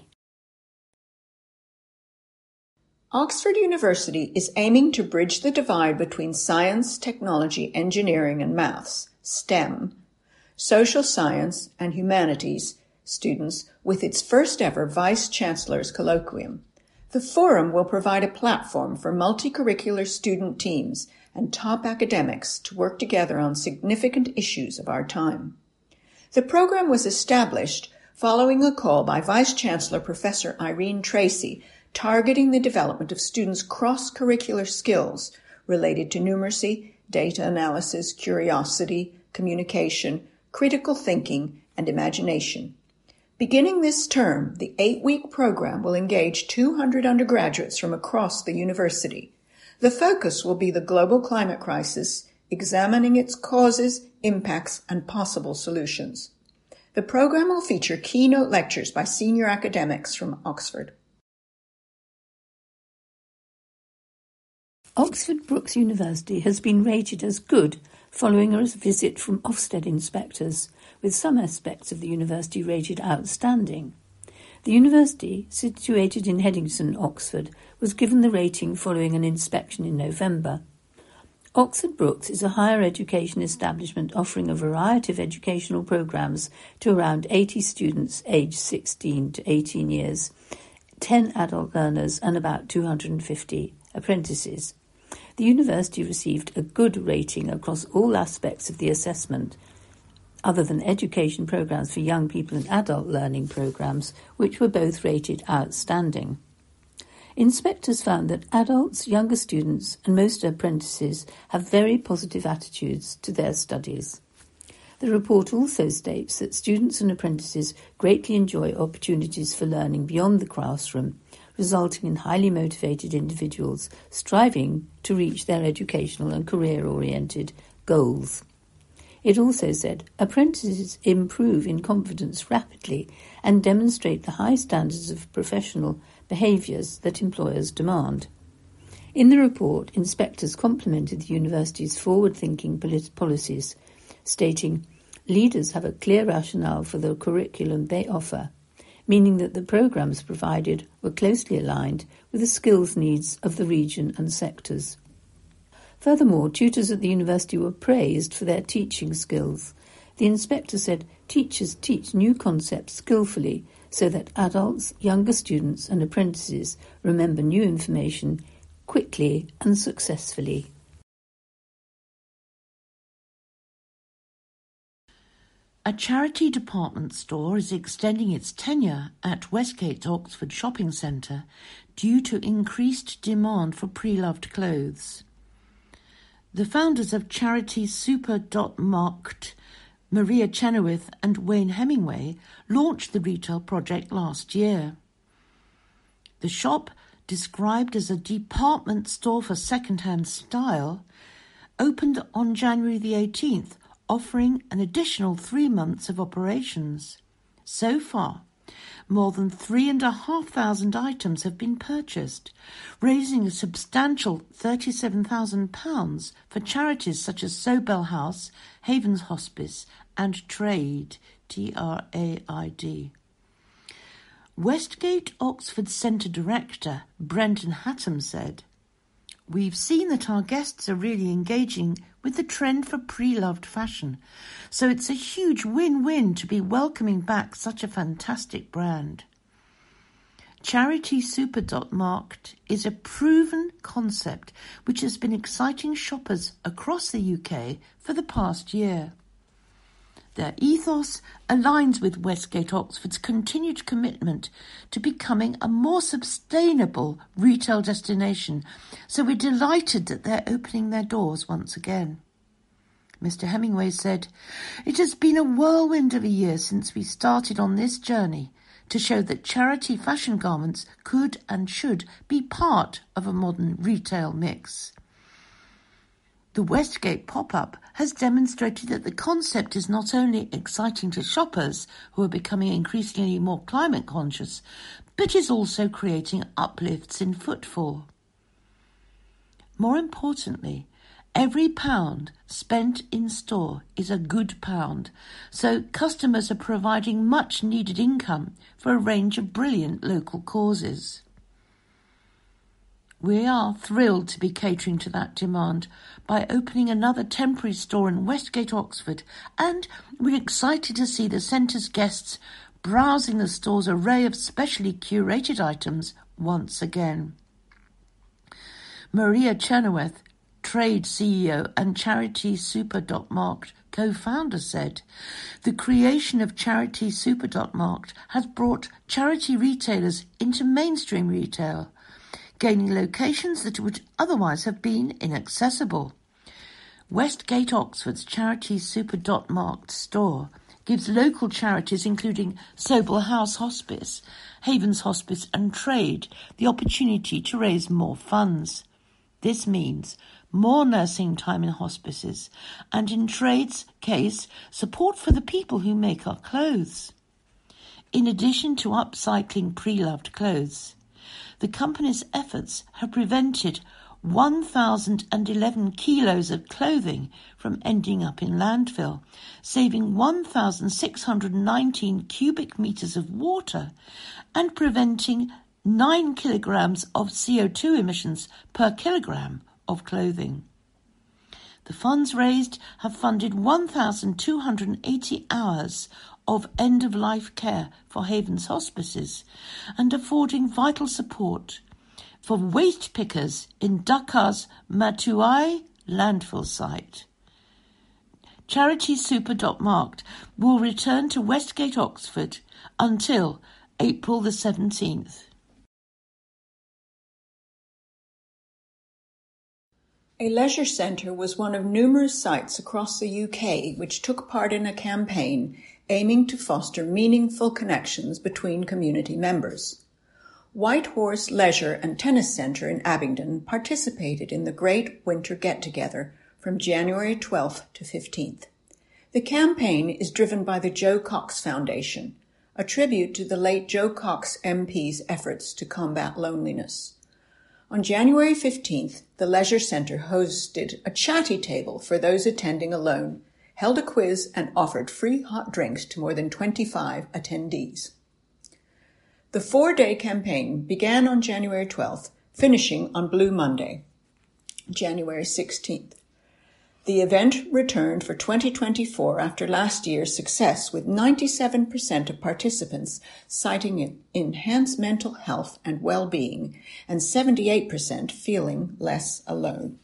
Oxford University is aiming to bridge the divide between science, technology, engineering and maths, STEM, social science and humanities students with its first ever Vice-Chancellor's Colloquium. The forum will provide a platform for multi-curricular student teams and top academics to work together on significant issues of our time. The program was established following a call by Vice-Chancellor Professor Irene Tracy targeting the development of students' cross-curricular skills related to numeracy, data analysis, curiosity, communication, critical thinking, and imagination. Beginning this term, the eight-week program will engage two hundred undergraduates from across the university. The focus will be the global climate crisis, examining its causes, impacts, and possible solutions. The program will feature keynote lectures by senior academics from Oxford. Oxford Brookes University has been rated as good following a visit from Ofsted inspectors, with some aspects of the university rated outstanding. The university, situated in Headington, Oxford, was given the rating following an inspection in November. Oxford Brookes is a higher education establishment offering a variety of educational programmes to around eighty students aged sixteen to eighteen years, ten adult learners and about two hundred fifty apprentices. The university received a good rating across all aspects of the assessment, other than education programmes for young people and adult learning programmes, which were both rated outstanding. Inspectors found that adults, younger students and most apprentices have very positive attitudes to their studies. The report also states that students and apprentices greatly enjoy opportunities for learning beyond the classroom, resulting in highly motivated individuals striving to reach their educational and career-oriented goals. It also said apprentices improve in confidence rapidly and demonstrate the high standards of professional behaviours that employers demand. In the report, inspectors complimented the university's forward-thinking polit- policies, stating, leaders have a clear rationale for the curriculum they offer, meaning that the programmes provided were closely aligned with the skills needs of the region and sectors. Furthermore, tutors at the university were praised for their teaching skills. The inspector said teachers teach new concepts skillfully so that adults, younger students and apprentices remember new information quickly and successfully. A charity department store is extending its tenure at Westgate's Oxford Shopping Centre due to increased demand for pre-loved clothes. The founders of charity Super dot Markt, Maria Chenoweth and Wayne Hemingway, launched the retail project last year. The shop, described as a department store for second-hand style, opened on January the eighteenth, offering an additional three months of operations. So far, more than three and a half thousand items have been purchased, raising a substantial thirty-seven thousand pounds for charities such as Sobel House, Havens Hospice and Trade, T R A I D. Westgate Oxford Centre Director Brendan Hatton said, "We've seen that our guests are really engaging with the trend for pre-loved fashion, so it's a huge win-win to be welcoming back such a fantastic brand. Charity Super.Marked is a proven concept which has been exciting shoppers across the U K for the past year. Their ethos aligns with Westgate Oxford's continued commitment to becoming a more sustainable retail destination, so we're delighted that they're opening their doors once again." Mister Hemingway said, "It has been a whirlwind of a year since we started on this journey to show that charity fashion garments could and should be part of a modern retail mix. The Westgate pop-up has demonstrated that the concept is not only exciting to shoppers who are becoming increasingly more climate conscious, but is also creating uplifts in footfall. More importantly, every pound spent in store is a good pound, so customers are providing much needed income for a range of brilliant local causes. We are thrilled to be catering to that demand by opening another temporary store in Westgate, Oxford, and we're excited to see the centre's guests browsing the store's array of specially curated items once again." Maria Chenoweth, Trade C E O and Charity Super.Marked co-founder, said, "The creation of Charity Super.Marked has brought charity retailers into mainstream retail, gaining locations that would otherwise have been inaccessible. Westgate Oxford's Charity Super.Marked store gives local charities including Sobel House Hospice, Havens Hospice and Trade the opportunity to raise more funds. This means more nursing time in hospices, and in Trade's case, support for the people who make our clothes. In addition to upcycling pre-loved clothes, the company's efforts have prevented one thousand eleven kilos of clothing from ending up in landfill, saving one thousand six hundred nineteen cubic meters of water and preventing nine kilograms of C O two emissions per kilogram of clothing. The funds raised have funded one thousand two hundred eighty hours of end-of-life care for Havens hospices and affording vital support for waste pickers in Dakar's Matuai landfill site. Charity Super.Marked will return to Westgate, Oxford until April the seventeenth. A leisure centre was one of numerous sites across the U K which took part in a campaign aiming to foster meaningful connections between community members. White Horse Leisure and Tennis Centre in Abingdon participated in the Great Winter Get-Together from January twelfth to fifteenth. The campaign is driven by the Joe Cox Foundation, a tribute to the late Joe Cox M P's efforts to combat loneliness. On January fifteenth, the Leisure Centre hosted a chatty table for those attending alone, held a quiz and offered free hot drinks to more than twenty-five attendees. The four-day campaign began on January twelfth, finishing on Blue Monday, January sixteenth. The event returned for twenty twenty-four after last year's success, with ninety-seven percent of participants citing enhanced mental health and well-being and seventy-eight percent feeling less alone.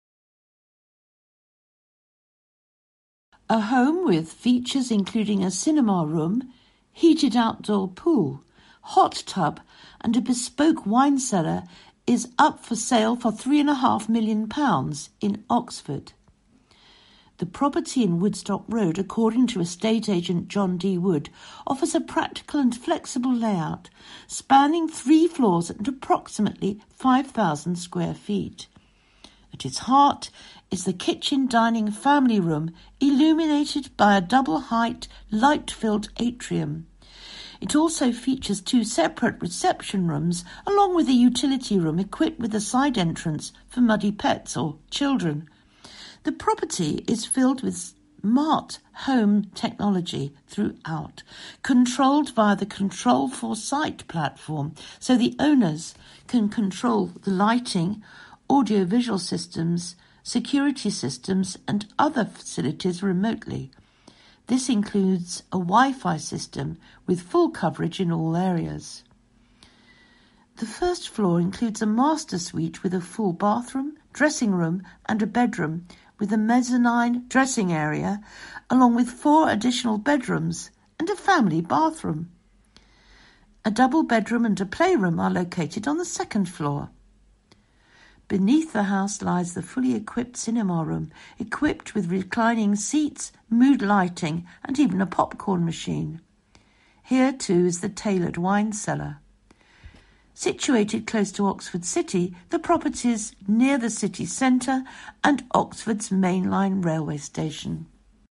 A home with features including a cinema room, heated outdoor pool, hot tub and a bespoke wine cellar is up for sale for three and a half million pounds in Oxford. The property in Woodstock Road, according to estate agent John D. Wood, offers a practical and flexible layout, spanning three floors and approximately five thousand square feet. At its heart is the kitchen dining family room, illuminated by a double-height, light-filled atrium. It also features two separate reception rooms, along with a utility room equipped with a side entrance for muddy pets or children. The property is filled with smart home technology throughout, controlled via the Control for Sight platform, so the owners can control the lighting, audio-visual systems, security systems and other facilities remotely. This includes a Wi-Fi system with full coverage in all areas. The first floor includes a master suite with a full bathroom, dressing room and a bedroom with a mezzanine dressing area, along with four additional bedrooms and a family bathroom. A double bedroom and a playroom are located on the second floor. Beneath the house lies the fully equipped cinema room, equipped with reclining seats, mood lighting and even a popcorn machine. Here too is the tailored wine cellar. Situated close to Oxford City, the properties near the city centre and Oxford's mainline railway station.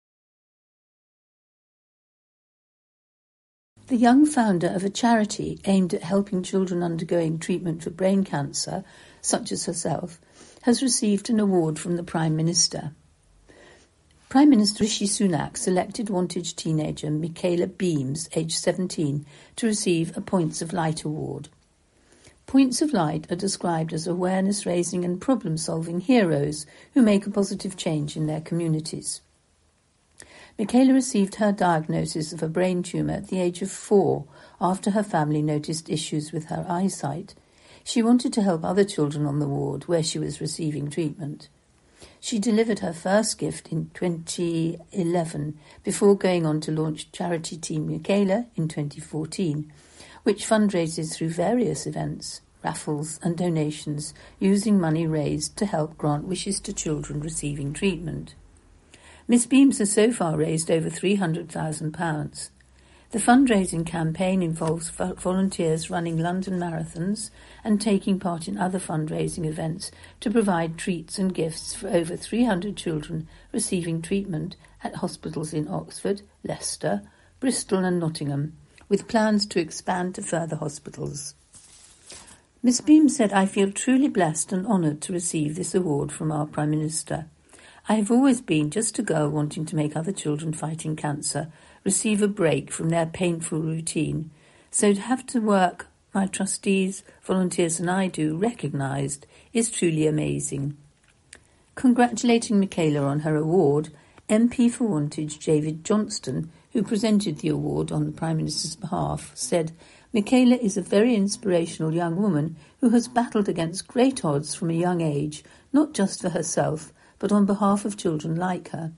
The young founder of a charity aimed at helping children undergoing treatment for brain cancer, such as herself, has received an award from the Prime Minister. Prime Minister Rishi Sunak selected Wantage teenager Michaela Beams, aged seventeen, to receive a Points of Light award. Points of Light are described as awareness-raising and problem-solving heroes who make a positive change in their communities. Michaela received her diagnosis of a brain tumour at the age of four after her family noticed issues with her eyesight. She wanted to help other children on the ward where she was receiving treatment. She delivered her first gift in twenty eleven before going on to launch charity Team Michaela in twenty fourteen, which fundraises through various events, raffles and donations, using money raised to help grant wishes to children receiving treatment. Miss Beams has so far raised over three hundred thousand pounds. The fundraising campaign involves volunteers running London marathons and taking part in other fundraising events to provide treats and gifts for over three hundred children receiving treatment at hospitals in Oxford, Leicester, Bristol and Nottingham, with plans to expand to further hospitals. Miss Beam said, "I feel truly blessed and honoured to receive this award from our Prime Minister. I have always been just a girl wanting to make other children fighting cancer receive a break from their painful routine. So to have the work my trustees, volunteers and I do recognised is truly amazing." Congratulating Michaela on her award, M P for Wantage David Johnston, who presented the award on the Prime Minister's behalf, said, "Michaela is a very inspirational young woman who has battled against great odds from a young age, not just for herself, but on behalf of children like her.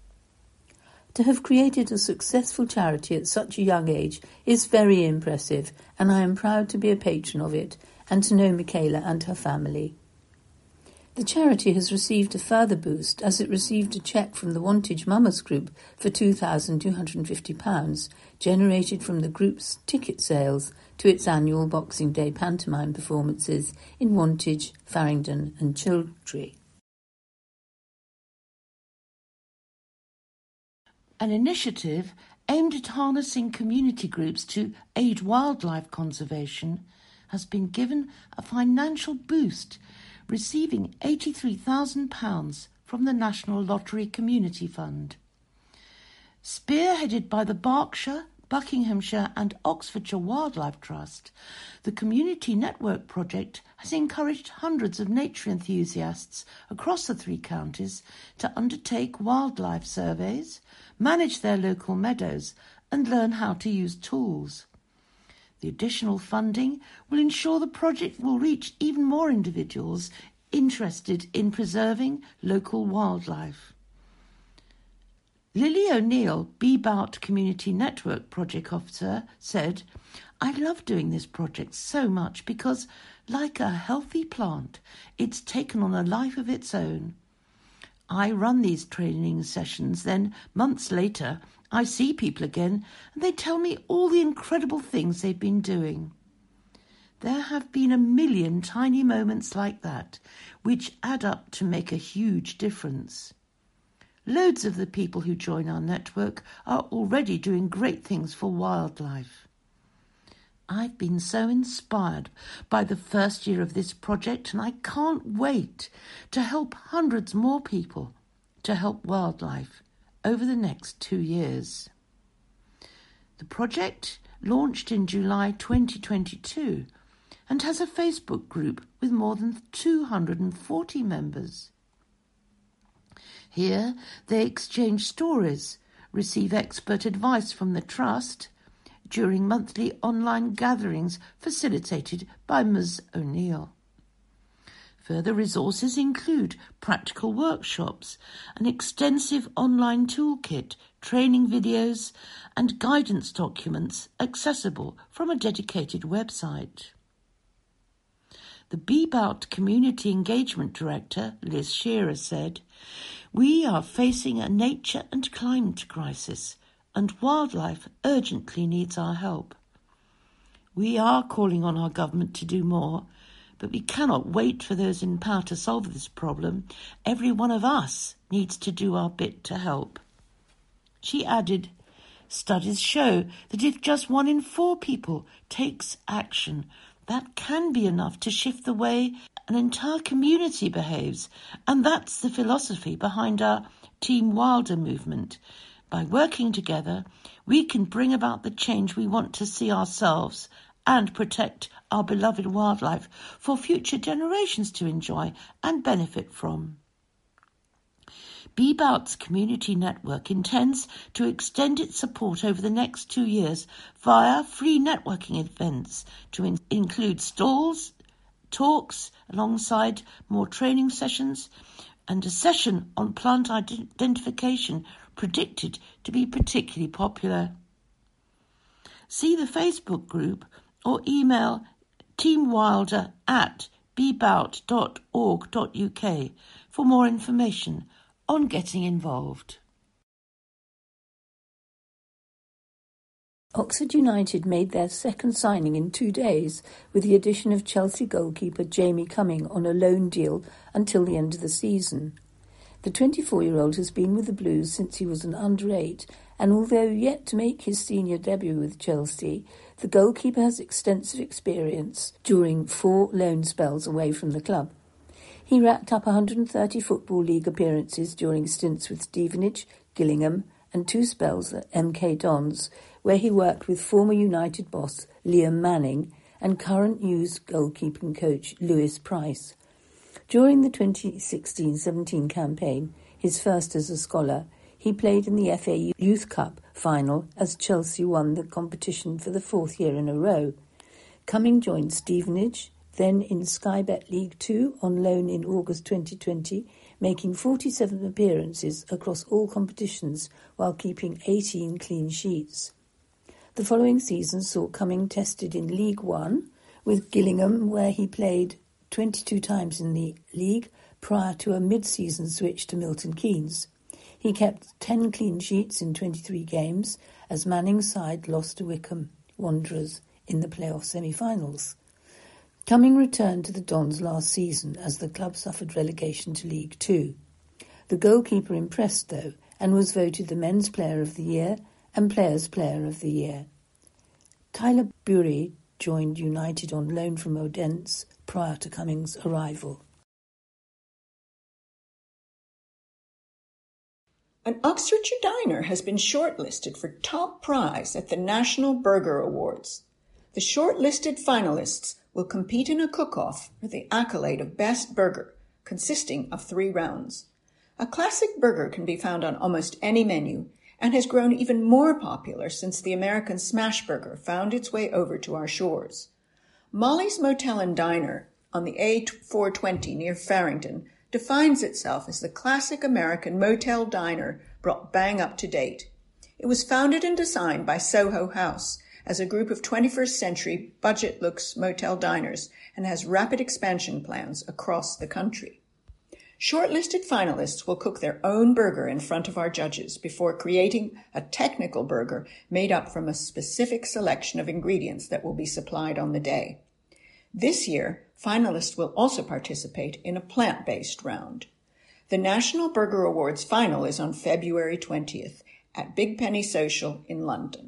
To have created a successful charity at such a young age is very impressive, and I am proud to be a patron of it and to know Michaela and her family." The charity has received a further boost as it received a cheque from the Wantage Mamas Group for two thousand two hundred fifty pounds, generated from the group's ticket sales to its annual Boxing Day pantomime performances in Wantage, Farringdon and Chiltree. An initiative aimed at harnessing community groups to aid wildlife conservation has been given a financial boost, receiving eighty-three thousand pounds from the National Lottery Community Fund. Spearheaded by the Berkshire, Buckinghamshire and Oxfordshire Wildlife Trust, the Community Network project has encouraged hundreds of nature enthusiasts across the three counties to undertake wildlife surveys, manage their local meadows and learn how to use tools. The additional funding will ensure the project will reach even more individuals interested in preserving local wildlife. Lily O'Neill, Bebout Community Network Project Officer, said, "I love doing this project so much because, like a healthy plant, it's taken on a life of its own. I run these training sessions, then months later I see people again and they tell me all the incredible things they've been doing. There have been a million tiny moments like that, which add up to make a huge difference. Loads of the people who join our network are already doing great things for wildlife. I've been so inspired by the first year of this project and I can't wait to help hundreds more people to help wildlife over the next two years. The project launched in July twenty twenty-two and has a Facebook group with more than two hundred forty members. Here they exchange stories, receive expert advice from the Trust during monthly online gatherings facilitated by Miz O'Neill. Further resources include practical workshops, an extensive online toolkit, training videos, and guidance documents accessible from a dedicated website. The Be Bout Community Engagement Director, Liz Shearer, said, "We are facing a nature and climate crisis, and wildlife urgently needs our help. We are calling on our government to do more, but we cannot wait for those in power to solve this problem. Every one of us needs to do our bit to help." She added, "Studies show that if just one in four people takes action, that can be enough to shift the way an entire community behaves, and that's the philosophy behind our Team Wilder movement. By working together, we can bring about the change we want to see ourselves and protect our beloved wildlife for future generations to enjoy and benefit from." Be Bout's community network intends to extend its support over the next two years via free networking events to in- include stalls, talks alongside more training sessions, and a session on plant identification predicted to be particularly popular. See the Facebook group or email teamwilder at bebout dot org dot U K for more information on getting involved. Oxford United made their second signing in two days with the addition of Chelsea goalkeeper Jamie Cumming on a loan deal until the end of the season. The twenty-four-year-old has been with the Blues since he was an under eight, and although yet to make his senior debut with Chelsea, the goalkeeper has extensive experience during four loan spells away from the club. He racked up one hundred thirty Football League appearances during stints with Stevenage, Gillingham, and two spells at M K Dons, where he worked with former United boss Liam Manning and current News goalkeeping coach Lewis Price. During the twenty sixteen seventeen campaign, his first as a scholar, he played in the F A Youth Cup final as Chelsea won the competition for the fourth year in a row. Cumming joined Stevenage, then in Sky Bet League Two on loan in August twenty twenty, making forty-seven appearances across all competitions while keeping eighteen clean sheets. The following season saw Cumming tested in League One with Gillingham, where he played twenty-two times in the league prior to a mid-season switch to Milton Keynes. He kept ten clean sheets in twenty-three games as Manning's side lost to Wycombe Wanderers in the playoff semi-finals. Cumming returned to the Dons last season as the club suffered relegation to League Two. The goalkeeper impressed, though, and was voted the Men's Player of the Year and Players' Player of the Year. Tyler Bury joined United on loan from Odense prior to Cummings' arrival. An Oxfordshire diner has been shortlisted for top prize at the National Burger Awards. The shortlisted finalists will compete in a cook-off for the accolade of Best Burger, consisting of three rounds. A classic burger can be found on almost any menu and has grown even more popular since the American smash burger found its way over to our shores. Molly's Motel and Diner on the A four twenty near Farringdon defines itself as the classic American motel diner brought bang up to date. It was founded and designed by Soho House as a group of twenty-first century budget looks motel diners and has rapid expansion plans across the country. Shortlisted finalists will cook their own burger in front of our judges before creating a technical burger made up from a specific selection of ingredients that will be supplied on the day. This year, finalists will also participate in a plant-based round. The National Burger Awards final is on February twentieth at Big Penny Social in London.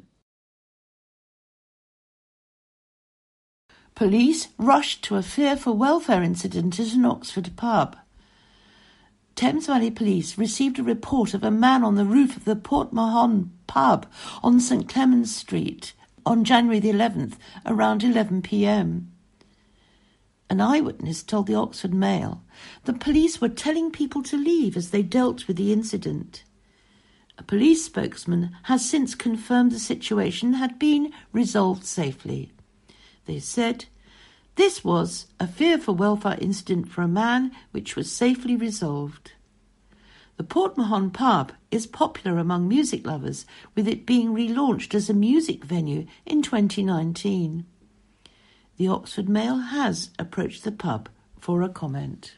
Police rushed to a fearful welfare incident at an Oxford pub. Thames Valley Police received a report of a man on the roof of the Port Mahon pub on St Clement's Street on January the eleventh around eleven p.m. An eyewitness told the Oxford Mail the police were telling people to leave as they dealt with the incident. A police spokesman has since confirmed the situation had been resolved safely. They said, "This was a fear for welfare incident for a man which was safely resolved." The Port Mahon pub is popular among music lovers, with it being relaunched as a music venue in twenty nineteen. The Oxford Mail has approached the pub for a comment.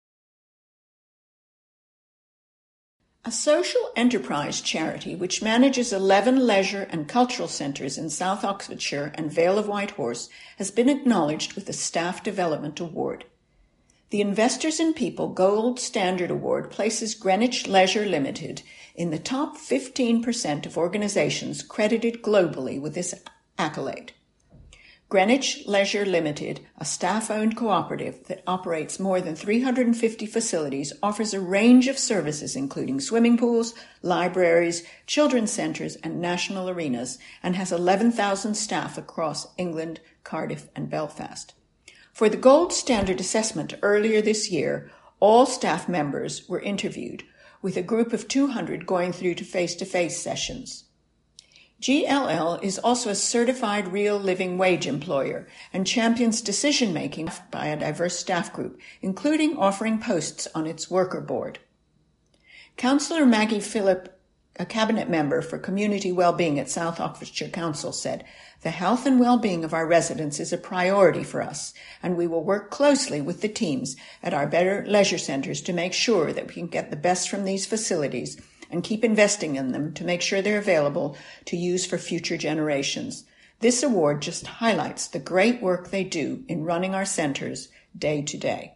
A social enterprise charity which manages eleven leisure and cultural centres in South Oxfordshire and Vale of Whitehorse has been acknowledged with a Staff Development Award. The Investors in People Gold Standard Award places Greenwich Leisure Limited in the top fifteen percent of organisations credited globally with this accolade. Greenwich Leisure Limited, a staff-owned cooperative that operates more than three hundred fifty facilities, offers a range of services including swimming pools, libraries, children's centres and national arenas, and has eleven thousand staff across England, Cardiff and Belfast. For the Gold Standard Assessment earlier this year, all staff members were interviewed, with a group of two hundred going through to face-to-face sessions. G L L is also a certified real living wage employer and champions decision-making by a diverse staff group, including offering posts on its worker board. Councillor Maggie Phillip, a cabinet member for community well-being at South Oxfordshire Council, said, "The health and well-being of our residents is a priority for us, and we will work closely with the teams at our better leisure centres to make sure that we can get the best from these facilities and keep investing in them to make sure they're available to use for future generations. This award just highlights the great work they do in running our centres day to day."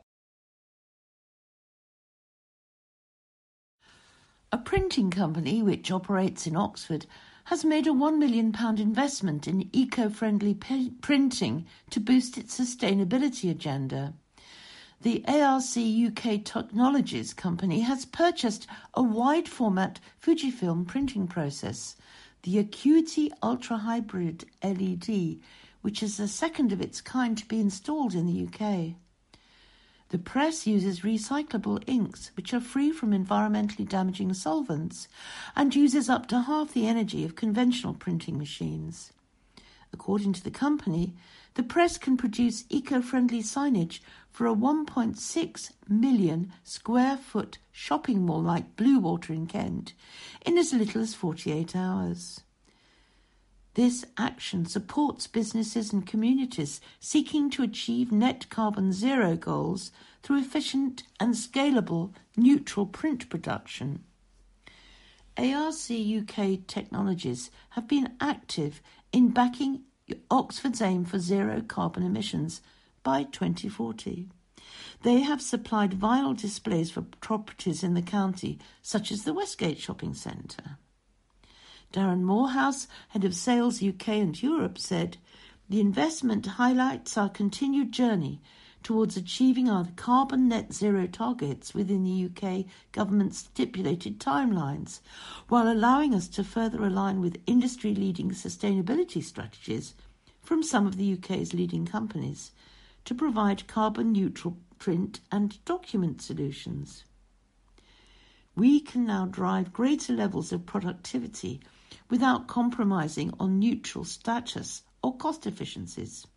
A printing company which operates in Oxford has made a one million pounds investment in eco-friendly p- printing to boost its sustainability agenda. The A R C U K Technologies company has purchased a wide-format Fujifilm printing process, the Acuity Ultra Hybrid L E D, which is the second of its kind to be installed in the U K. The press uses recyclable inks, which are free from environmentally damaging solvents, and uses up to half the energy of conventional printing machines. According to the company, the press can produce eco-friendly signage for a one point six million square foot shopping mall like Bluewater in Kent in as little as forty-eight hours. This action supports businesses and communities seeking to achieve net carbon zero goals through efficient and scalable neutral print production. A R C U K Technologies have been active in backing Oxford's aim for zero carbon emissions by twenty forty. They have supplied vinyl displays for properties in the county, such as the Westgate Shopping Centre. Darren Morehouse, head of Sales U K and Europe, said, "The investment highlights our continued journey towards achieving our carbon net zero targets within the U K government's stipulated timelines, while allowing us to further align with industry-leading sustainability strategies from some of the U K's leading companies to provide carbon-neutral print and document solutions. We can now drive greater levels of productivity without compromising on neutral status or cost efficiencies."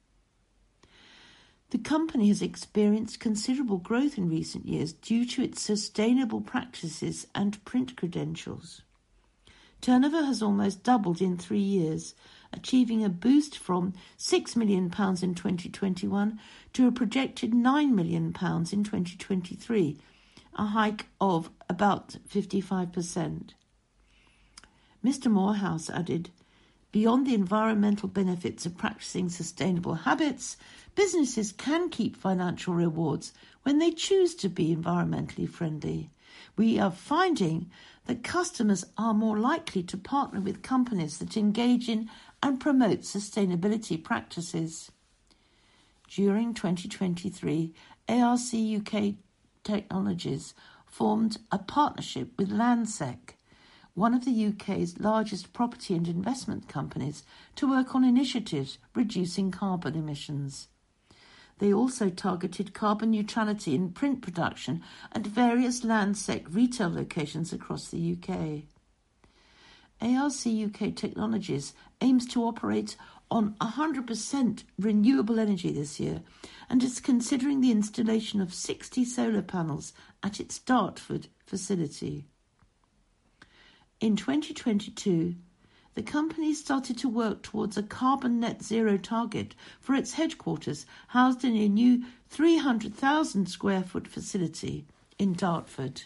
The company has experienced considerable growth in recent years due to its sustainable practices and print credentials. Turnover has almost doubled in three years, achieving a boost from six million pounds in twenty twenty-one to a projected nine million pounds in twenty twenty-three, a hike of about fifty-five percent. Mister Morehouse added, "Beyond the environmental benefits of practicing sustainable habits, businesses can keep financial rewards when they choose to be environmentally friendly. We are finding that customers are more likely to partner with companies that engage in and promote sustainability practices." During twenty twenty-three, A R C U K Technologies formed a partnership with Landsec, one of the U K's largest property and investment companies, to work on initiatives reducing carbon emissions. They also targeted carbon neutrality in print production at various Landsec retail locations across the U K. A R C U K Technologies aims to operate on one hundred percent renewable energy this year and is considering the installation of sixty solar panels at its Dartford facility. In twenty twenty-two, the company started to work towards a carbon net zero target for its headquarters, housed in a new three hundred thousand square foot facility in Dartford.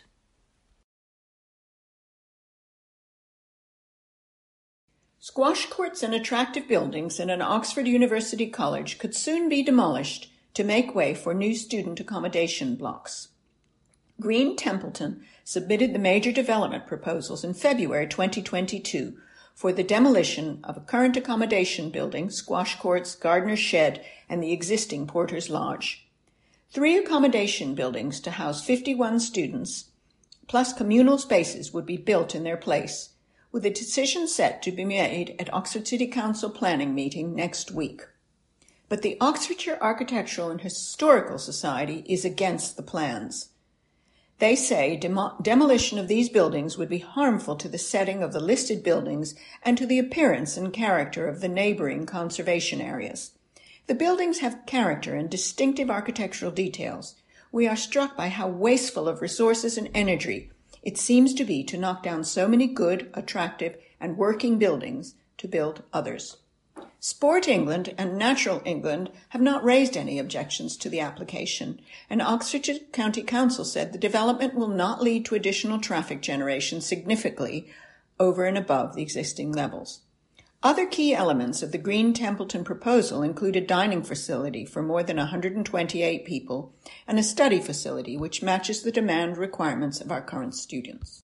Squash courts and attractive buildings in an Oxford University college could soon be demolished to make way for new student accommodation blocks. Green Templeton submitted the major development proposals in February twenty twenty-two for the demolition of a current accommodation building, Squash Courts, Gardener's Shed, and the existing Porter's Lodge. Three accommodation buildings to house fifty-one students, plus communal spaces, would be built in their place, with a decision set to be made at Oxford City Council planning meeting next week. But the Oxfordshire Architectural and Historical Society is against the plans. They say demo- demolition of these buildings would be harmful to the setting of the listed buildings and to the appearance and character of the neighbouring conservation areas. The buildings have character and distinctive architectural details. We are struck by how wasteful of resources and energy it seems to be to knock down so many good, attractive, and working buildings to build others. Sport England and Natural England have not raised any objections to the application, and Oxfordshire County Council said the development will not lead to additional traffic generation significantly over and above the existing levels. Other key elements of the Green Templeton proposal include a dining facility for more than one hundred twenty-eight people and a study facility which matches the demand requirements of our current students.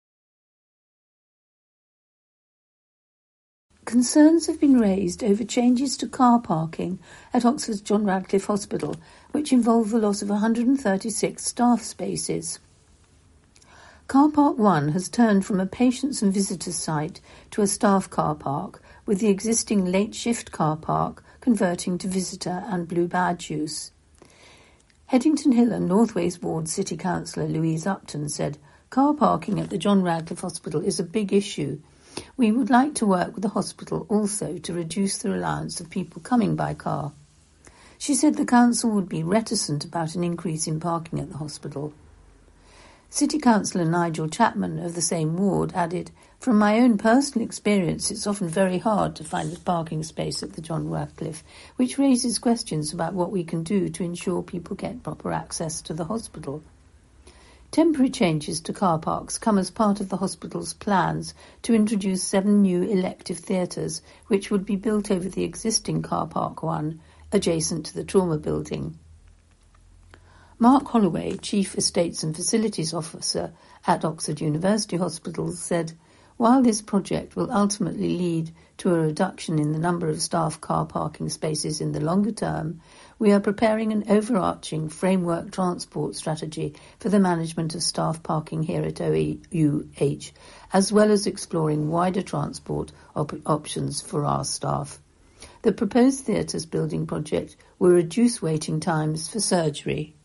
Concerns have been raised over changes to car parking at Oxford's John Radcliffe Hospital, which involve the loss of one hundred thirty-six staff spaces. Car Park one has turned from a patients and visitors site to a staff car park, with the existing late shift car park converting to visitor and blue badge use. Headington Hill and North Wales Ward City Councillor Louise Upton said, "Car parking at the John Radcliffe Hospital is a big issue. We would like to work with the hospital also to reduce the reliance of people coming by car." She said the council would be reticent about an increase in parking at the hospital. City Councillor Nigel Chapman of the same ward added, "From my own personal experience, it's often very hard to find a parking space at the John Radcliffe, which raises questions about what we can do to ensure people get proper access to the hospital." Temporary changes to car parks come as part of the hospital's plans to introduce seven new elective theatres, which would be built over the existing car park one, adjacent to the trauma building. Mark Holloway, Chief Estates and Facilities Officer at Oxford University Hospital, said, "While this project will ultimately lead to a reduction in the number of staff car parking spaces in the longer term, we are preparing an overarching framework transport strategy for the management of staff parking here at O U H, as well as exploring wider transport op- options for our staff. The proposed theatres building project will reduce waiting times for surgery."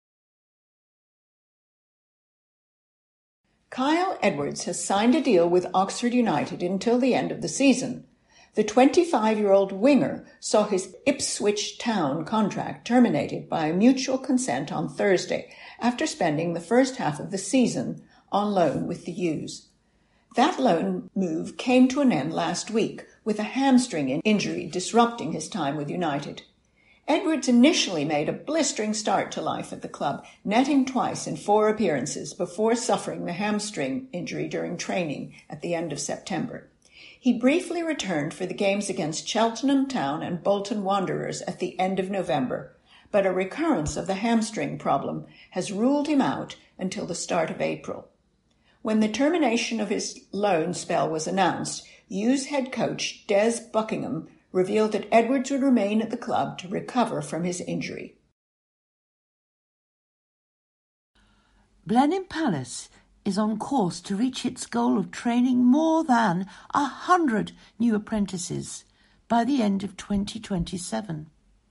Kyle Edwards has signed a deal with Oxford United until the end of the season. The twenty-five-year-old winger saw his Ipswich Town contract terminated by mutual consent on Thursday after spending the first half of the season on loan with the U's. That loan move came to an end last week, with a hamstring injury disrupting his time with United. Edwards initially made a blistering start to life at the club, netting twice in four appearances before suffering the hamstring injury during training at the end of September. He briefly returned for the games against Cheltenham Town and Bolton Wanderers at the end of November, but a recurrence of the hamstring problem has ruled him out until the start of April. When the termination of his loan spell was announced, U's head coach Des Buckingham revealed that Edwards would remain at the club to recover from his injury. Blenheim Palace is on course to reach its goal of training more than a hundred new apprentices by the end of twenty twenty-seven.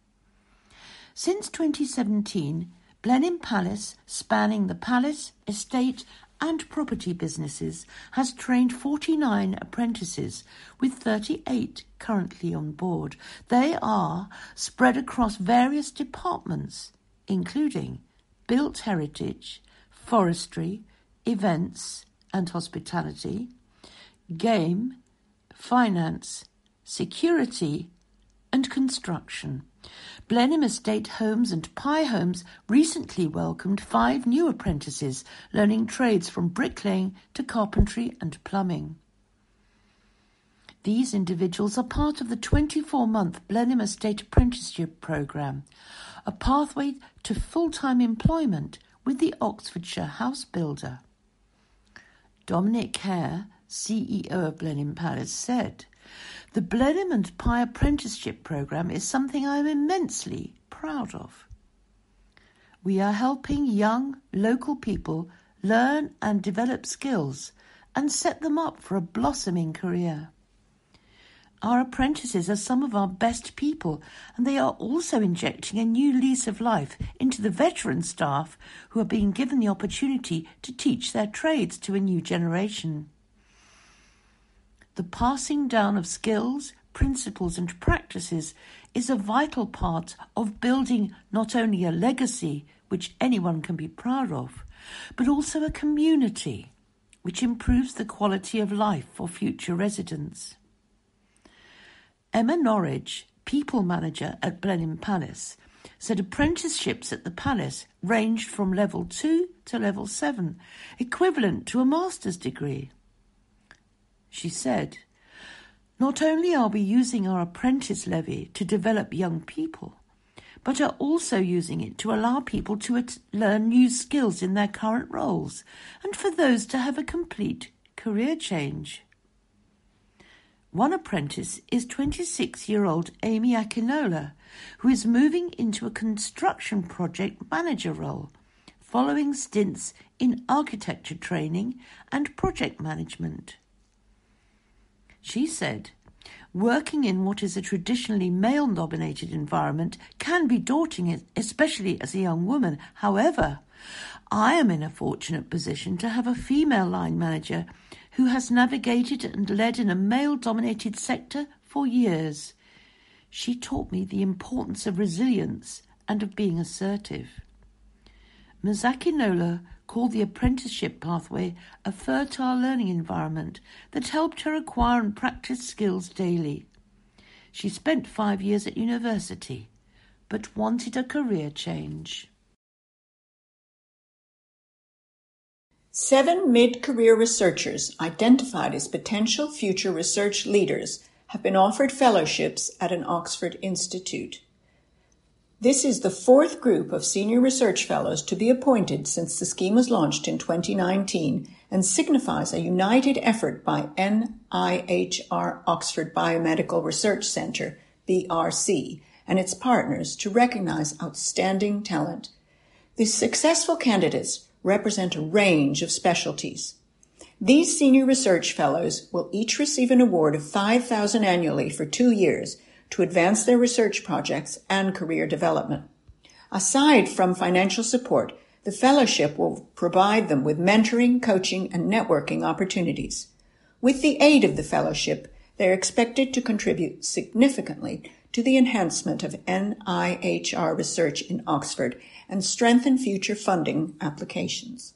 Since twenty seventeen, Blenheim Palace, spanning the palace, estate and property businesses, has trained forty-nine apprentices, with thirty-eight currently on board. They are spread across various departments, including built heritage, forestry, events and hospitality, game, finance, security and construction. Blenheim Estate Homes and Pye Homes recently welcomed five new apprentices learning trades from bricklaying to carpentry and plumbing. These individuals are part of the twenty-four-month Blenheim Estate Apprenticeship Programme, a pathway to full-time employment with the Oxfordshire house builder. Dominic Hare, C E O of Blenheim Palace, said, "The Blenheim and Pye Apprenticeship Programme is something I am immensely proud of. We are helping young local people learn and develop skills and set them up for a blossoming career. Our apprentices are some of our best people, and they are also injecting a new lease of life into the veteran staff who are being given the opportunity to teach their trades to a new generation. The passing down of skills, principles and practices is a vital part of building not only a legacy which anyone can be proud of, but also a community which improves the quality of life for future residents." Emma Norridge, people manager at Blenheim Palace, said apprenticeships at the palace ranged from level two to level seven, equivalent to a master's degree. She said, "Not only are we using our apprentice levy to develop young people, but are also using it to allow people to at- learn new skills in their current roles and for those to have a complete career change." One apprentice is twenty-six-year-old Amy Akinola, who is moving into a construction project manager role, following stints in architecture training and project management. She said, "Working in what is a traditionally male-dominated environment can be daunting, especially as a young woman. However, I am in a fortunate position to have a female line manager who has navigated and led in a male-dominated sector for years. She taught me the importance of resilience and of being assertive." Miz Akinola called the apprenticeship pathway a fertile learning environment that helped her acquire and practice skills daily. She spent five years at university, but wanted a career change. Seven mid-career researchers identified as potential future research leaders have been offered fellowships at an Oxford institute. This is the fourth group of senior research fellows to be appointed since the scheme was launched in twenty nineteen and signifies a united effort by N I H R Oxford Biomedical Research Centre, B R C, and its partners to recognise outstanding talent. The successful candidates represent a range of specialties. These senior research fellows will each receive an award of five thousand dollars annually for two years to advance their research projects and career development. Aside from financial support, the fellowship will provide them with mentoring, coaching, and networking opportunities. With the aid of the fellowship, they are expected to contribute significantly to the enhancement of N I H R research in Oxford and strengthen future funding applications.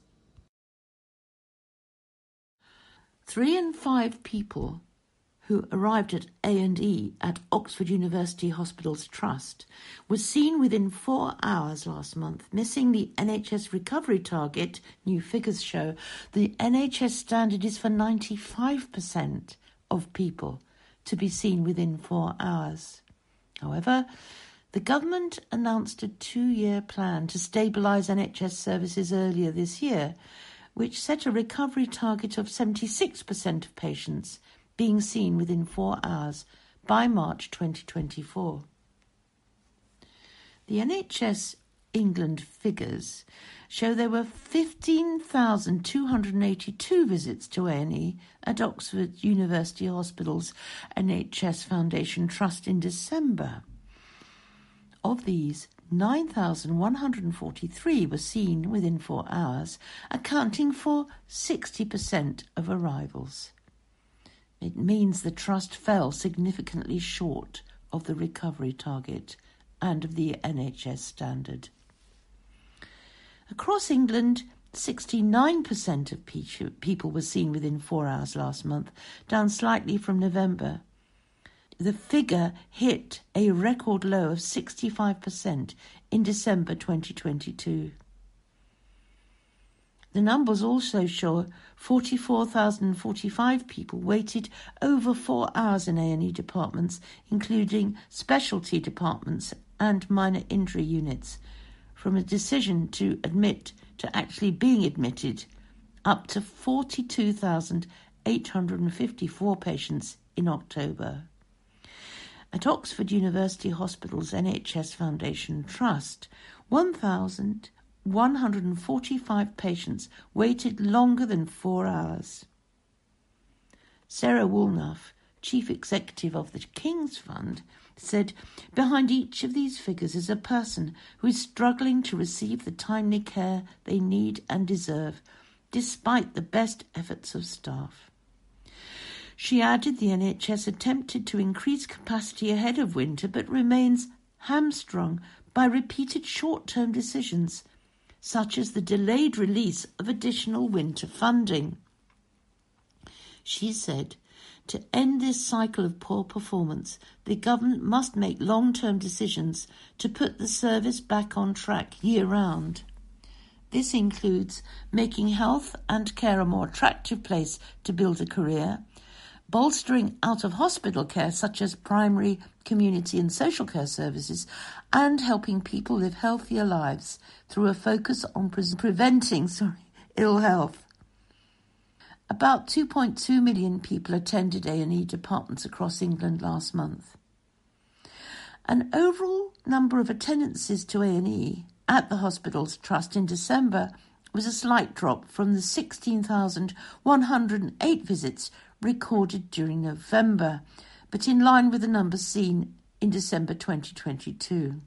Three in five people who arrived at A and E at Oxford University Hospitals Trust were seen within four hours last month, missing the N H S recovery target. New figures show the N H S standard is for ninety-five percent of people to be seen within four hours. However, the government announced a two-year plan to stabilise N H S services earlier this year, which set a recovery target of seventy-six percent of patients being seen within four hours by March twenty twenty-four. The N H S England figures show there were fifteen thousand two hundred eighty-two visits to A and E at Oxford University Hospital's N H S Foundation Trust in December. Of these, nine thousand one hundred forty-three were seen within four hours, accounting for sixty percent of arrivals. It means the Trust fell significantly short of the recovery target and of the N H S standard. Across England, sixty-nine percent of people were seen within four hours last month, down slightly from November. The figure hit a record low of sixty-five percent in December twenty twenty-two. The numbers also show forty-four thousand forty-five people waited over four hours in A and E departments, including specialty departments and minor injury units, from a decision to admit to actually being admitted, up to forty-two thousand eight hundred fifty-four patients in October. At Oxford University Hospital's N H S Foundation Trust, one thousand one hundred forty-five patients waited longer than four hours. Sarah Woolnough, Chief Executive of the King's Fund, said, "Behind each of these figures is a person who is struggling to receive the timely care they need and deserve, despite the best efforts of staff." She added the N H S attempted to increase capacity ahead of winter but remains hamstrung by repeated short-term decisions, such as the delayed release of additional winter funding. She said, "To end this cycle of poor performance, the government must make long-term decisions to put the service back on track year-round. This includes making health and care a more attractive place to build a career, bolstering out-of-hospital care such as primary, community and social care services, and helping people live healthier lives through a focus on pre- preventing sorry, ill health." About two point two million people attended A and E departments across England last month. An overall number of attendances to A and E at the hospital's trust in December was a slight drop from the sixteen thousand one hundred eight visits recorded during November, but in line with the numbers seen in December twenty twenty-two.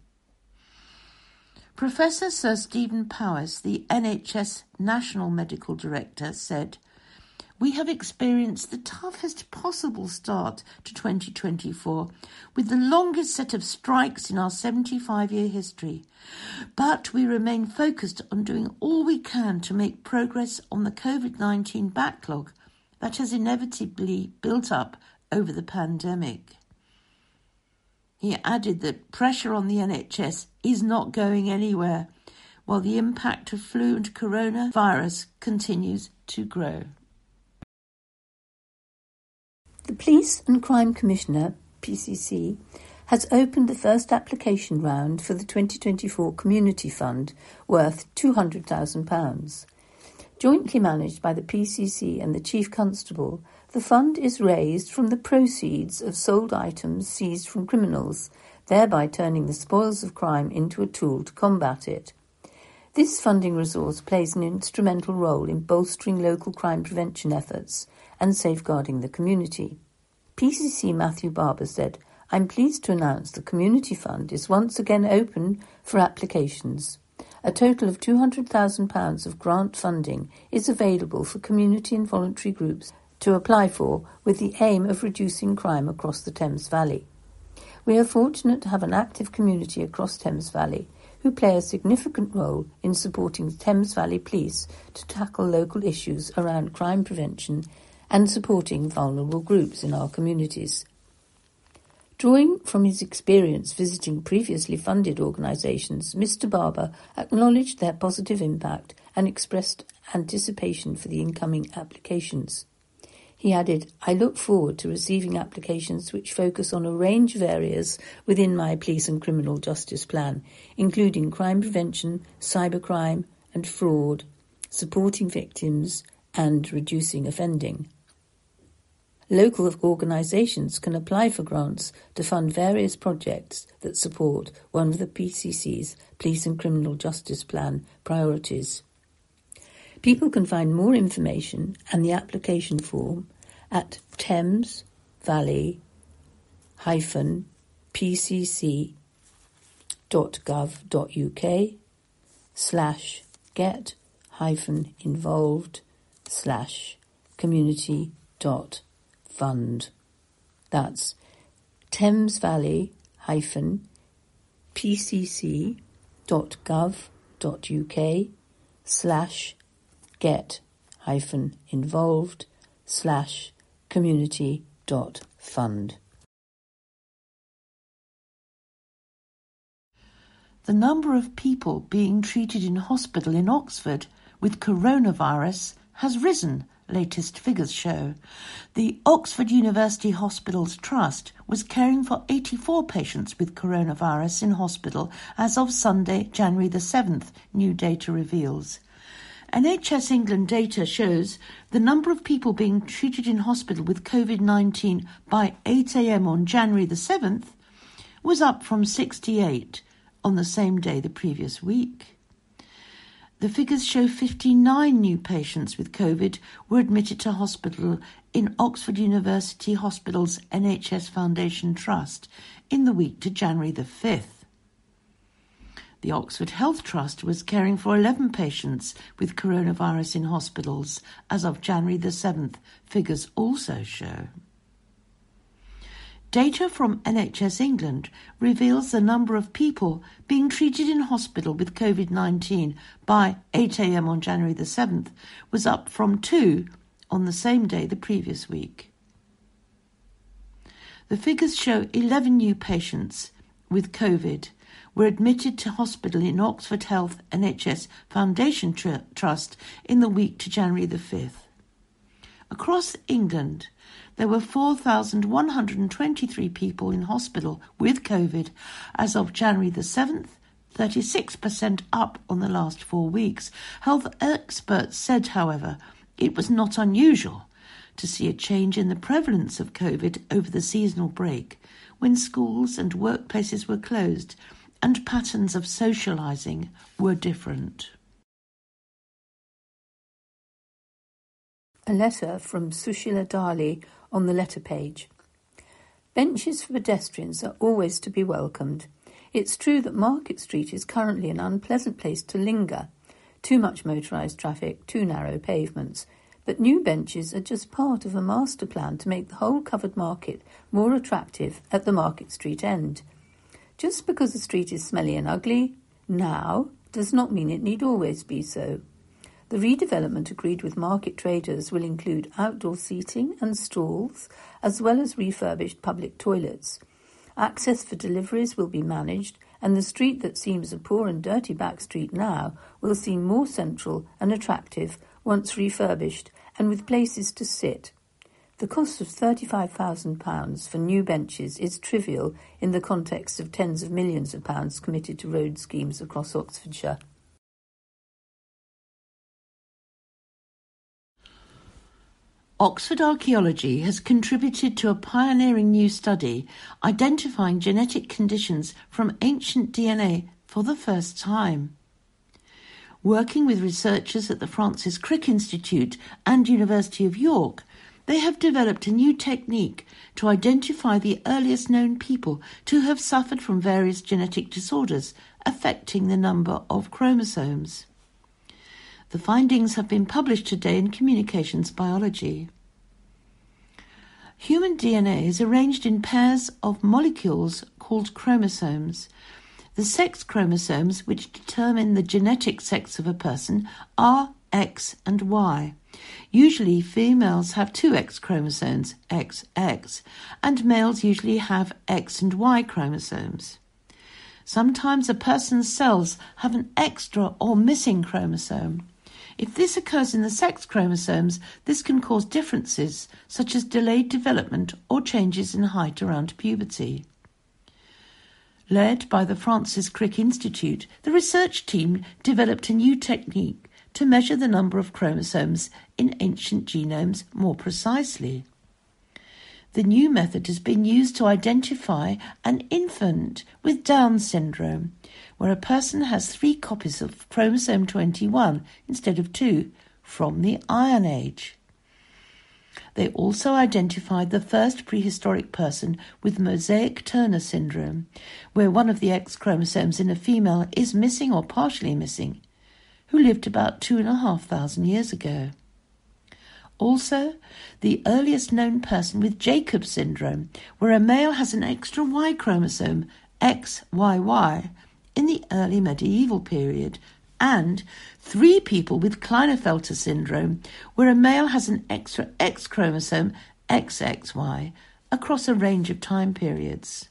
Professor Sir Stephen Powis, the N H S National Medical Director, said, "We have experienced the toughest possible start to twenty twenty-four, with the longest set of strikes in our seventy-five-year history. But we remain focused on doing all we can to make progress on the covid nineteen backlog that has inevitably built up over the pandemic." He added that pressure on the N H S is not going anywhere, while the impact of flu and coronavirus continues to grow. The Police and Crime Commissioner, P C C, has opened the first application round for the twenty twenty-four Community Fund worth two hundred thousand pounds. Jointly managed by the P C C and the Chief Constable, the fund is raised from the proceeds of sold items seized from criminals, thereby turning the spoils of crime into a tool to combat it. This funding resource plays an instrumental role in bolstering local crime prevention efforts and safeguarding the community. P C C Matthew Barber said, "I'm pleased to announce the Community Fund is once again open for applications. A total of two hundred thousand pounds of grant funding is available for community and voluntary groups to apply for, with the aim of reducing crime across the Thames Valley. We are fortunate to have an active community across Thames Valley who play a significant role in supporting the Thames Valley Police to tackle local issues around crime prevention and supporting vulnerable groups in our communities." Drawing from his experience visiting previously funded organisations, Mister Barber acknowledged their positive impact and expressed anticipation for the incoming applications. He added, "I look forward to receiving applications which focus on a range of areas within my police and criminal justice plan, including crime prevention, cybercrime and fraud, supporting victims and reducing offending." Local organisations can apply for grants to fund various projects that support one of the P C C's Police and Criminal Justice Plan priorities. People can find more information and the application form at Thames Valley hyphen pcc dot gov dot uk slash get hyphen involved slash community dot fund. That's Thames Valley hyphen pcc dot gov dot uk slash get hyphen involved slash community dot fund. The number of people being treated in hospital in Oxford with coronavirus has risen, latest figures show. The Oxford University Hospitals Trust was caring for eighty-four patients with coronavirus in hospital as of Sunday, January the seventh, new data reveals. N H S England data shows the number of people being treated in hospital with COVID nineteen by eight a.m. on January the seventh was up from sixty-eight on the same day the previous week. The figures show fifty-nine new patients with COVID were admitted to hospital in Oxford University Hospital's N H S Foundation Trust in the week to January the fifth. The Oxford Health Trust was caring for eleven patients with coronavirus in hospitals as of January the seventh, figures also show. Data from N H S England reveals the number of people being treated in hospital with COVID nineteen by eight a.m. on January the seventh was up from two on the same day the previous week. The figures show eleven new patients with COVID were admitted to hospital in Oxford Health N H S Foundation Tr- Trust in the week to January the fifth. Across England, there were four thousand one hundred twenty-three people in hospital with COVID as of January the seventh, thirty-six percent up on the last four weeks. Health experts said, however, it was not unusual to see a change in the prevalence of COVID over the seasonal break when schools and workplaces were closed and patterns of socialising were different. A letter from Sushila Dali on the letter page. Benches for pedestrians are always to be welcomed. It's true that Market Street is currently an unpleasant place to linger. Too much motorised traffic, too narrow pavements. But new benches are just part of a master plan to make the whole covered market more attractive at the Market Street end. Just because the street is smelly and ugly now does not mean it need always be so. The redevelopment agreed with market traders will include outdoor seating and stalls, as well as refurbished public toilets. Access for deliveries will be managed, and the street that seems a poor and dirty back street now will seem more central and attractive once refurbished and with places to sit. The cost of thirty-five thousand pounds for new benches is trivial in the context of tens of millions of pounds committed to road schemes across Oxfordshire. Oxford Archaeology has contributed to a pioneering new study identifying genetic conditions from ancient D N A for the first time. Working with researchers at the Francis Crick Institute and University of York, they have developed a new technique to identify the earliest known people to have suffered from various genetic disorders affecting the number of chromosomes. The findings have been published today in Communications Biology. Human D N A is arranged in pairs of molecules called chromosomes. The sex chromosomes, which determine the genetic sex of a person, are X and Y. Usually females have two X chromosomes, X X, and males usually have X and Y chromosomes. Sometimes a person's cells have an extra or missing chromosome. If this occurs in the sex chromosomes, this can cause differences such as delayed development or changes in height around puberty. Led by the Francis Crick Institute, the research team developed a new technique to measure the number of chromosomes in ancient genomes more precisely. The new method is being used to identify an infant with Down syndrome, where a person has three copies of chromosome twenty-one instead of two from the Iron Age. They also identified the first prehistoric person with mosaic Turner syndrome, where one of the X chromosomes in a female is missing or partially missing, who lived about two and a half thousand years ago. Also, the earliest known person with Jacob syndrome, where a male has an extra Y chromosome, X Y Y, in the early medieval period, and three people with Klinefelter syndrome, where a male has an extra X chromosome, X X Y, across a range of time periods.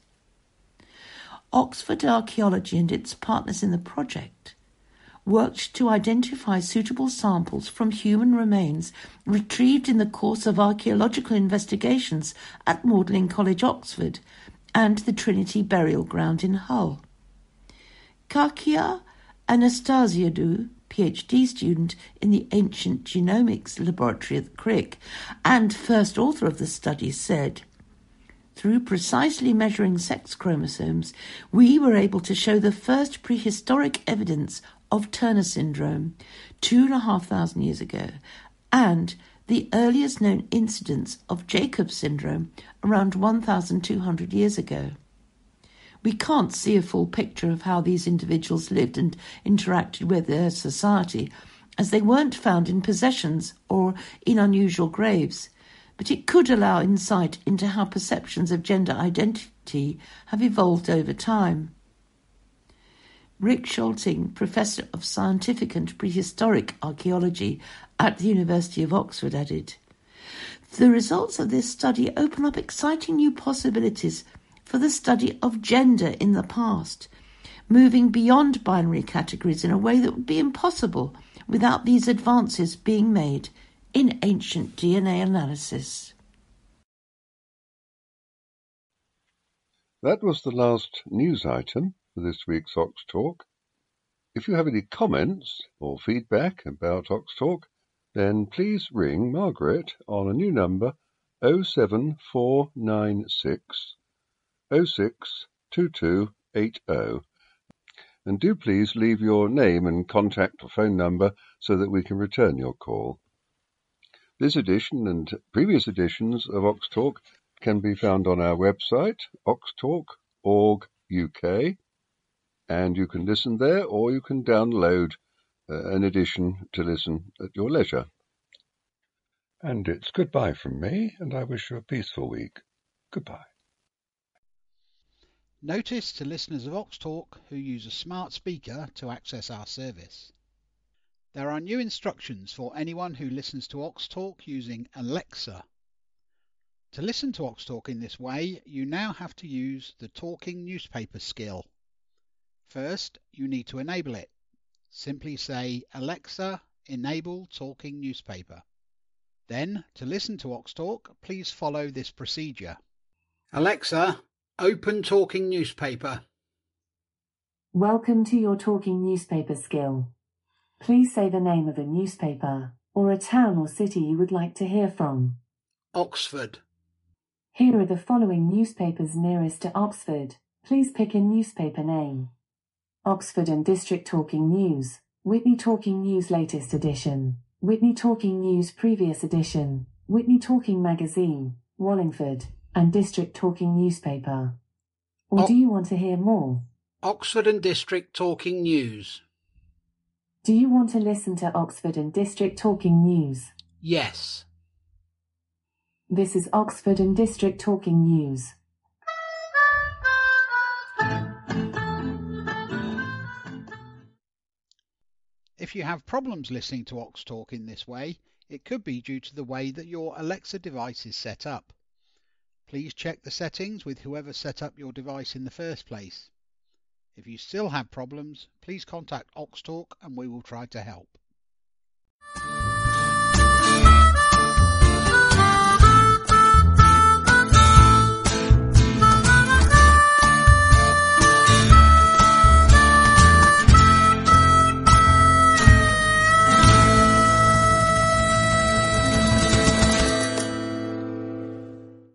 Oxford Archaeology and its partners in the project worked to identify suitable samples from human remains retrieved in the course of archaeological investigations at Magdalen College, Oxford, and the Trinity Burial Ground in Hull. Kakia Anastasiadou, PhD student in the Ancient Genomics Laboratory at the Crick and first author of the study, said, "Through precisely measuring sex chromosomes, we were able to show the first prehistoric evidence of Turner syndrome two and a half thousand years ago, and the earliest known incidence of Jacob syndrome around one thousand two hundred years ago. We can't see a full picture of how these individuals lived and interacted with their society, as they weren't found in possessions or in unusual graves, but it could allow insight into how perceptions of gender identity have evolved over time." Rick Scholting, Professor of Scientific and Prehistoric Archaeology at the University of Oxford, added, "The results of this study open up exciting new possibilities for the study of gender in the past, moving beyond binary categories in a way that would be impossible without these advances being made in ancient D N A analysis." That was the last news item for this week's Ox Talk. If you have any comments or feedback about Ox Talk, then please ring Margaret on a new number oh seven four nine six oh six two two eight oh, and do please leave your name and contact or phone number so that we can return your call. This edition and previous editions of Ox Talk can be found on our website, oxtalk dot org U K, and you can listen there or you can download uh, an edition to listen at your leisure. And it's goodbye from me, and I wish you a peaceful week. Goodbye. Notice to listeners of Ox Talk who use a smart speaker to access our service. There are new instructions for anyone who listens to Ox Talk using Alexa. To listen to Ox Talk in this way, you now have to use the talking newspaper skill. First, you need to enable it. Simply say, "Alexa, enable talking newspaper." Then, to listen to Ox Talk, please follow this procedure. Alexa, open talking newspaper. Welcome to your talking newspaper skill. Please say the name of a newspaper, or a town or city you would like to hear from. Oxford. Here are the following newspapers nearest to Oxford. Please pick a newspaper name. Oxford and District Talking News, Whitney Talking News Latest Edition, Whitney Talking News Previous Edition, Whitney Talking Magazine, Wallingford, and District Talking Newspaper. Or O- do you want to hear more? Oxford and District Talking News. Do you want to listen to Oxford and District Talking News? Yes. This is Oxford and District Talking News. If you have problems listening to Ox Talk in this way, it could be due to the way that your Alexa device is set up. Please check the settings with whoever set up your device in the first place. If you still have problems, please contact Ox Talk and we will try to help.